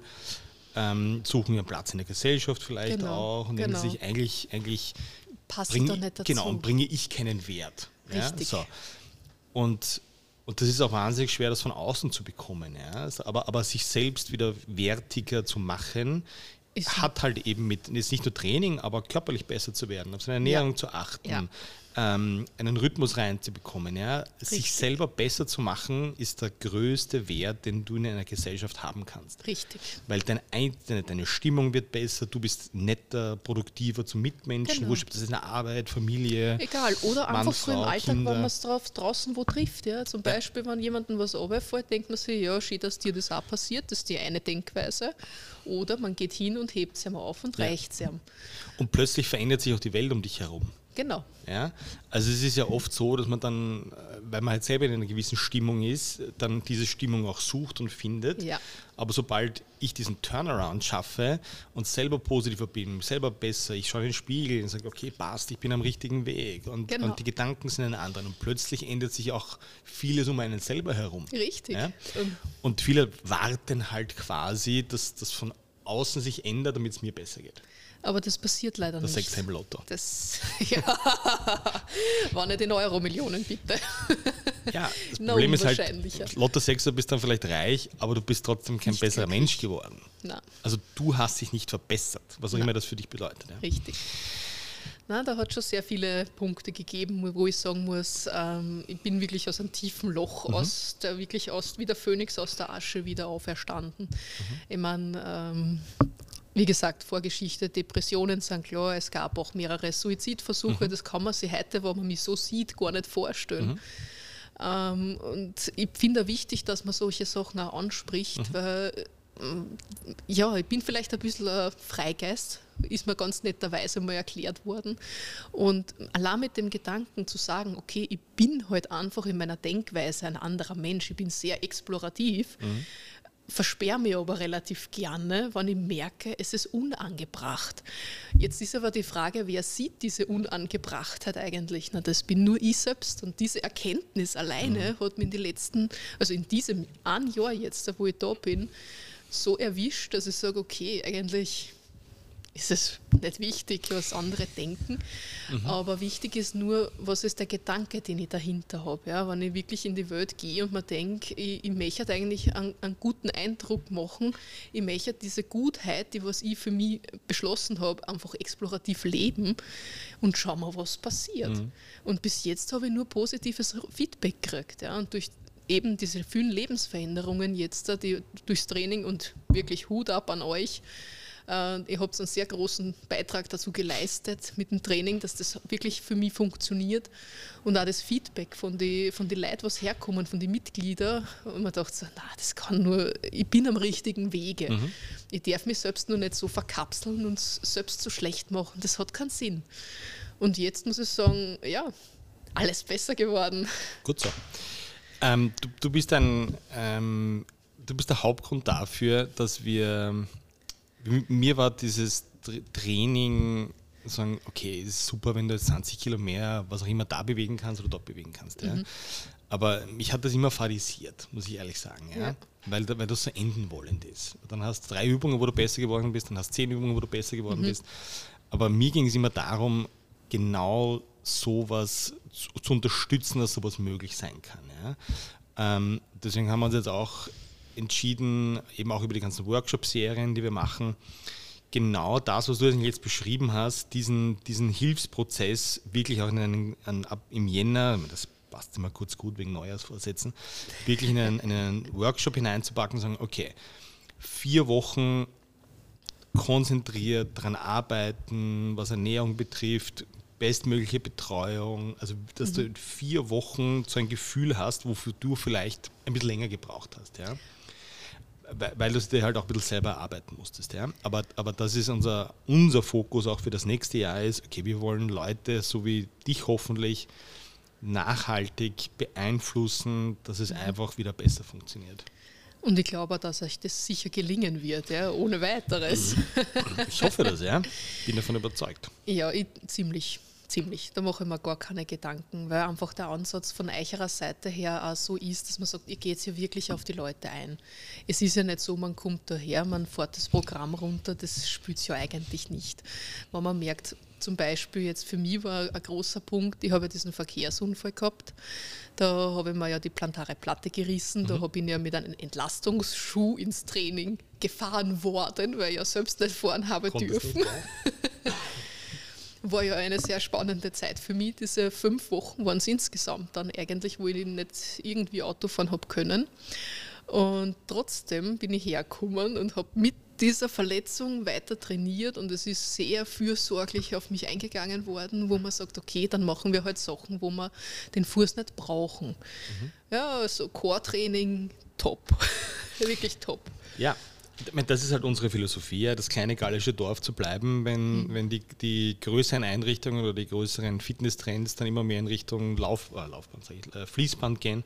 ähm, suchen ihren Platz in der Gesellschaft vielleicht genau, auch und genau. denken sich eigentlich, eigentlich passt bring, da nicht dazu. Genau, und bringe ich keinen Wert. Richtig. Ja, so. und, und das ist auch wahnsinnig schwer, das von außen zu bekommen. Ja? Aber, aber sich selbst wieder wertiger zu machen, ist hat halt eben mit, jetzt nicht nur Training, aber körperlich besser zu werden, auf seine Ernährung ja. zu achten, ja. ähm, einen Rhythmus reinzubekommen. Ja? Sich selber besser zu machen, ist der größte Wert, den du in einer Gesellschaft haben kannst. Richtig. Weil deine, deine Stimmung wird besser, du bist netter, produktiver zum Mitmenschen, genau. wurscht, das ist eine Arbeit, Familie. Egal, oder Mann, einfach so im Frau, Alltag, Kinder. wenn man es draußen wo trifft. Ja? Zum Beispiel, ja. wenn jemandem was runterfällt, denkt man sich, ja, schön, dass dir das auch passiert, das ist die eine Denkweise. Oder man geht hin und hebt es ihm auf und ja. reicht es ihm. Und plötzlich verändert sich auch die Welt um dich herum. Genau. Ja? Also es ist ja oft so, dass man dann, weil man halt selber in einer gewissen Stimmung ist, dann diese Stimmung auch sucht und findet. Ja. Aber sobald ich diesen Turnaround schaffe und selber positiver bin, selber besser, ich schaue in den Spiegel und sage, okay, passt, ich bin am richtigen Weg und, genau. und die Gedanken sind ein anderen und plötzlich ändert sich auch vieles um einen selber herum. Richtig. Ja? Und viele warten halt quasi, dass das von außen sich ändert, damit es mir besser geht. Aber das passiert leider das nicht. Das sechs im Lotto. Das, ja, war nicht in Euro-Millionen, bitte. Ja, das Problem ist halt, Lotto sechs, du bist dann vielleicht reich, aber du bist trotzdem kein nicht besserer wirklich. Mensch geworden. Nein. Also du hast dich nicht verbessert, was auch Nein. immer das für dich bedeutet. Ja. Richtig. Na, da hat schon sehr viele Punkte gegeben, wo ich sagen muss, ähm, ich bin wirklich aus einem tiefen Loch, mhm. aus der, wirklich aus, wie der Phönix aus der Asche wieder auferstanden. Mhm. Ich meine, ähm, wie gesagt, Vorgeschichte, Depressionen sind klar, es gab auch mehrere Suizidversuche, mhm. das kann man sich heute, wenn man mich so sieht, gar nicht vorstellen. Mhm. Ähm, und ich finde auch wichtig, dass man solche Sachen auch anspricht, mhm. weil ja, ich bin vielleicht ein bisschen ein Freigeist, ist mir ganz netterweise mal erklärt worden. Und allein mit dem Gedanken zu sagen, okay, ich bin halt einfach in meiner Denkweise ein anderer Mensch, ich bin sehr explorativ, mhm. versperre mich aber relativ gerne, wenn ich merke, es ist unangebracht. Jetzt ist aber die Frage, wer sieht diese Unangebrachtheit eigentlich? Na, das bin nur ich selbst. Und diese Erkenntnis alleine mhm. hat mich in die letzten, also in diesem ein Jahr jetzt, wo ich da bin, so erwischt, dass ich sage, okay, eigentlich ist es nicht wichtig, was andere denken, mhm. aber wichtig ist nur, was ist der Gedanke, den ich dahinter habe. Ja? Wenn ich wirklich in die Welt gehe und mir denke, ich, ich möchte eigentlich einen, einen guten Eindruck machen, ich möchte diese Gutheit, die was ich für mich beschlossen habe, einfach explorativ leben und schauen wir, was passiert. Mhm. Und bis jetzt habe ich nur positives Feedback gekriegt. Ja? Und durch eben diese vielen Lebensveränderungen jetzt, die durchs Training und wirklich Hut ab an euch. Äh, ihr habt einen sehr großen Beitrag dazu geleistet mit dem Training, dass das wirklich für mich funktioniert. Und auch das Feedback von den von die Leuten, was herkommen, von den Mitgliedern. Und man dachte so, na, das kann nur, ich bin am richtigen Wege. Mhm. Ich darf mich selbst nur nicht so verkapseln und selbst so schlecht machen. Das hat keinen Sinn. Und jetzt muss ich sagen, ja, alles besser geworden. Gut so. Ähm, du, du, bist ein, ähm, du bist der Hauptgrund dafür, dass wir, mir war dieses Training, sagen, okay, es ist super, wenn du jetzt zwanzig Kilo mehr, was auch immer, da bewegen kannst oder dort bewegen kannst. Ja. Mhm. Aber mich hat das immer favorisiert, muss ich ehrlich sagen, ja. Ja. Weil, weil das so enden wollend ist. Dann hast du drei Übungen, wo du besser geworden bist, dann hast du zehn Übungen, wo du besser geworden mhm. bist. Aber mir ging es immer darum, genau sowas zu, zu unterstützen, dass sowas möglich sein kann. Ja. Ähm, deswegen haben wir uns jetzt auch entschieden, eben auch über die ganzen Workshop-Serien, die wir machen, genau das, was du jetzt beschrieben hast, diesen, diesen Hilfsprozess wirklich auch in einen, einen, ab im Jänner, das passt immer kurz gut wegen Neujahrsvorsätzen, wirklich in einen, in einen Workshop hineinzupacken und sagen, okay, vier Wochen konzentriert daran arbeiten, was Ernährung betrifft, bestmögliche Betreuung, also dass mhm. du in vier Wochen so ein Gefühl hast, wofür du vielleicht ein bisschen länger gebraucht hast, ja. Weil, weil du es dir halt auch ein bisschen selber erarbeiten musstest, ja. Aber, aber das ist unser, unser Fokus auch für das nächste Jahr ist, okay, wir wollen Leute, so wie dich hoffentlich, nachhaltig beeinflussen, dass es einfach wieder besser funktioniert. Und ich glaube, dass euch das sicher gelingen wird, ja, ohne weiteres. Ich hoffe das, ja. Bin davon überzeugt. Ja, ich, ziemlich, ziemlich. Da mache ich mir gar keine Gedanken, weil einfach der Ansatz von eurer Seite her auch so ist, dass man sagt, ihr geht ja wirklich auf die Leute ein. Es ist ja nicht so, man kommt daher, man fährt das Programm runter, das spielt es ja eigentlich nicht. Wenn man merkt, zum Beispiel jetzt für mich war ein großer Punkt, ich habe ja diesen Verkehrsunfall gehabt, da habe ich mir ja die plantare Platte gerissen, mhm. da habe ich ja mit einem Entlastungsschuh ins Training gefahren worden, weil ich ja selbst nicht fahren habe Konntest dürfen. Nicht, ja. War ja eine sehr spannende Zeit für mich, diese fünf Wochen waren es insgesamt dann eigentlich, wo ich nicht irgendwie Auto fahren habe können. Und trotzdem bin ich hergekommen und habe mit dieser Verletzung weiter trainiert und es ist sehr fürsorglich auf mich eingegangen worden, wo man sagt, okay, dann machen wir halt Sachen, wo wir den Fuß nicht brauchen. Mhm. Ja, also Core-Training, top. Wirklich top. Ja, das ist halt unsere Philosophie, das kleine gallische Dorf zu bleiben, wenn, mhm. wenn die, die größeren Einrichtungen oder die größeren Fitnesstrends dann immer mehr in Richtung Lauf, äh, Laufband, sag ich, äh, Fließband gehen,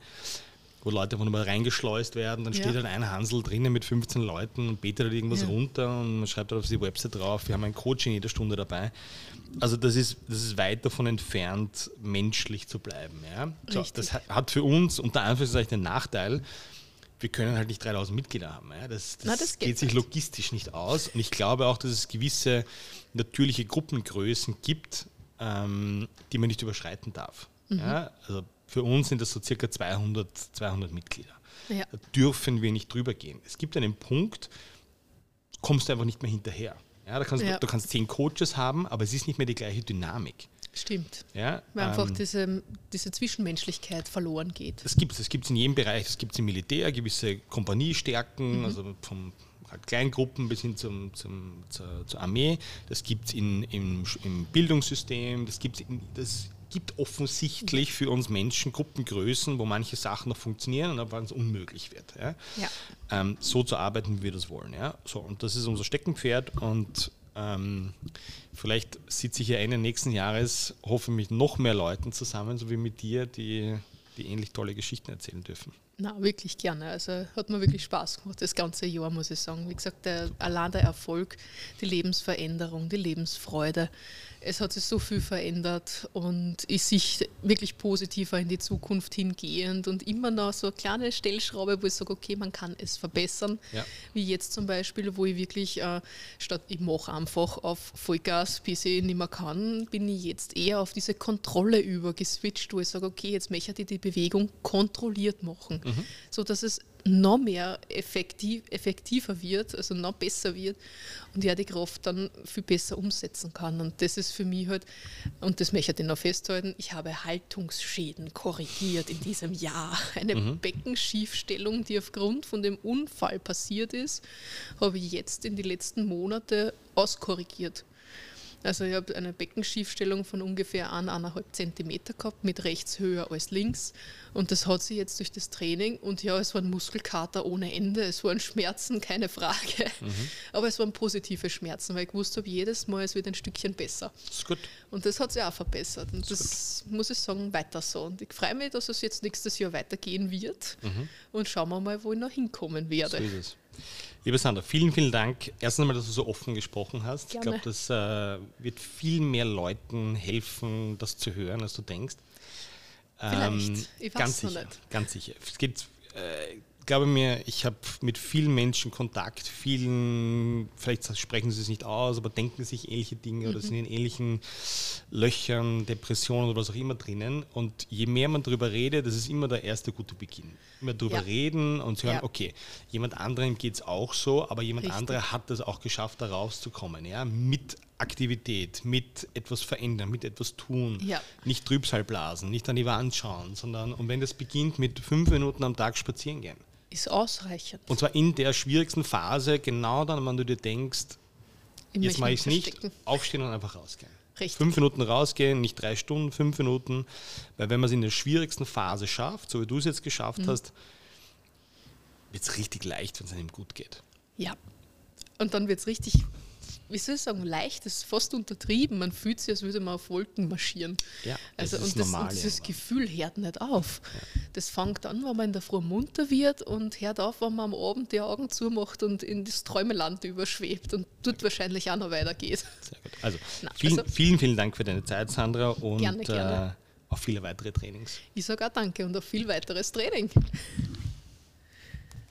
wo Leute einfach nur mal reingeschleust werden, dann ja. steht halt ein Hansel drinnen mit fünfzehn Leuten und betet halt irgendwas ja. runter und man schreibt halt auf die Website drauf, wir haben ein Coaching jede Stunde dabei. Also das ist, das ist weit davon entfernt, menschlich zu bleiben. Ja? So, das hat für uns unter Anführungszeichen den Nachteil, wir können halt nicht dreitausend Mitglieder haben. Ja? Das, das, Na, das geht, geht sich logistisch nicht aus und ich glaube auch, dass es gewisse natürliche Gruppengrößen gibt, ähm, die man nicht überschreiten darf. Mhm. Ja? Also für uns sind das so circa zweihundert, zweihundert Mitglieder. Ja. Da dürfen wir nicht drüber gehen. Es gibt einen Punkt, kommst du einfach nicht mehr hinterher. Ja, da kannst, ja. Du kannst zehn Coaches haben, aber es ist nicht mehr die gleiche Dynamik. Stimmt. Ja, Weil ähm, einfach diese, diese Zwischenmenschlichkeit verloren geht. Das gibt es. Das gibt es in jedem Bereich. Das gibt es im Militär, gewisse Kompaniestärken, mhm. also vom Kleingruppen bis hin zum, zum, zur, zur Armee. Das gibt es im, im Bildungssystem. Das gibt es das gibt offensichtlich für uns Menschen Gruppengrößen, wo manche Sachen noch funktionieren und wann es unmöglich wird. Ja? Ja. Ähm, so zu arbeiten, wie wir das wollen. Ja? So, und das ist unser Steckenpferd und ähm, vielleicht sitze ich ja Ende nächsten Jahres, hoffe mit noch mehr Leuten zusammen, so wie mit dir, die, die ähnlich tolle Geschichten erzählen dürfen. Na, wirklich gerne. Also hat mir wirklich Spaß gemacht, das ganze Jahr, muss ich sagen. Wie gesagt, der, allein der Erfolg, die Lebensveränderung, die Lebensfreude. Es hat sich so viel verändert und ich sehe wirklich positiver in die Zukunft hingehend und immer noch so eine kleine Stellschraube, wo ich sage, okay, man kann es verbessern. Ja. Wie jetzt zum Beispiel, wo ich wirklich, äh, statt ich mache einfach auf Vollgas, bis ich nicht mehr kann, bin ich jetzt eher auf diese Kontrolle übergeswitcht, wo ich sage, okay, jetzt möchte ich die Bewegung kontrolliert machen, mhm. so dass es noch mehr effektiv, effektiver wird, also noch besser wird und ja die Kraft dann viel besser umsetzen kann. Und das ist für mich halt, und das möchte ich noch festhalten, ich habe Haltungsschäden korrigiert in diesem Jahr. Eine mhm. Beckenschiefstellung, die aufgrund von dem Unfall passiert ist, habe ich jetzt in die letzten Monate auskorrigiert. Also ich habe eine Beckenschiefstellung von ungefähr eineinhalb Zentimeter gehabt, mit rechts höher als links. Und das hat sich jetzt durch das Training, und ja, es waren Muskelkater ohne Ende, es waren Schmerzen, keine Frage. Mhm. Aber es waren positive Schmerzen, weil ich gewusst habe, jedes Mal es wird ein Stückchen besser. Das ist gut. Und das hat sich auch verbessert. Und das, das muss ich sagen, weiter so. Und ich freue mich, dass es jetzt nächstes Jahr weitergehen wird. Mhm. Und schauen wir mal, wo ich noch hinkommen werde. So ist es. Liebe Sandra, vielen, vielen Dank. Erstens einmal, dass du so offen gesprochen hast. Gerne. Ich glaube, das äh, wird viel mehr Leuten helfen, das zu hören, als du denkst. Vielleicht, ähm, ich weiß ganz noch sicher, nicht. Ganz sicher. Es geht, äh, ich glaube mir, ich habe mit vielen Menschen Kontakt, vielen, vielleicht sprechen sie es nicht aus, aber denken sich ähnliche Dinge mhm. oder sind in ähnlichen Löchern, Depressionen oder was auch immer drinnen. Und je mehr man darüber redet, das ist immer der erste gute Beginn. Immer darüber ja. reden und zu hören, ja. okay, jemand anderem geht es auch so, aber jemand Richtig. anderer hat es auch geschafft, da rauszukommen. Ja? Mit Aktivität, mit etwas verändern, mit etwas tun. Ja. Nicht Trübsal blasen, nicht an die Wand schauen, sondern, und wenn das beginnt, mit fünf Minuten am Tag spazieren gehen. Ist ausreichend. Und zwar in der schwierigsten Phase, genau dann, wenn du dir denkst, Ich jetzt mache ich es nicht, verstecken. aufstehen und einfach rausgehen. Richtig. Fünf Minuten rausgehen, nicht drei Stunden, fünf Minuten. Weil wenn man es in der schwierigsten Phase schafft, so wie du es jetzt geschafft Mhm. hast, wird es richtig leicht, wenn es einem gut geht. Ja. Und dann wird es richtig, wie soll ich sagen, leicht, das ist fast untertrieben. Man fühlt sich, als würde man auf Wolken marschieren. Ja, das also, ist und, das, normal und dieses irgendwann. Gefühl hört nicht auf. Ja. Das fängt an, wenn man in der Früh munter wird und hört auf, wenn man am Abend die Augen zumacht und in das Träumeland überschwebt und dort wahrscheinlich auch noch weitergeht. Sehr gut. Also, Na, vielen, also- vielen, vielen Dank für deine Zeit, Sandra, und Gerne, gerne. Äh, auf viele weitere Trainings. Ich sage auch danke und auf viel weiteres Training.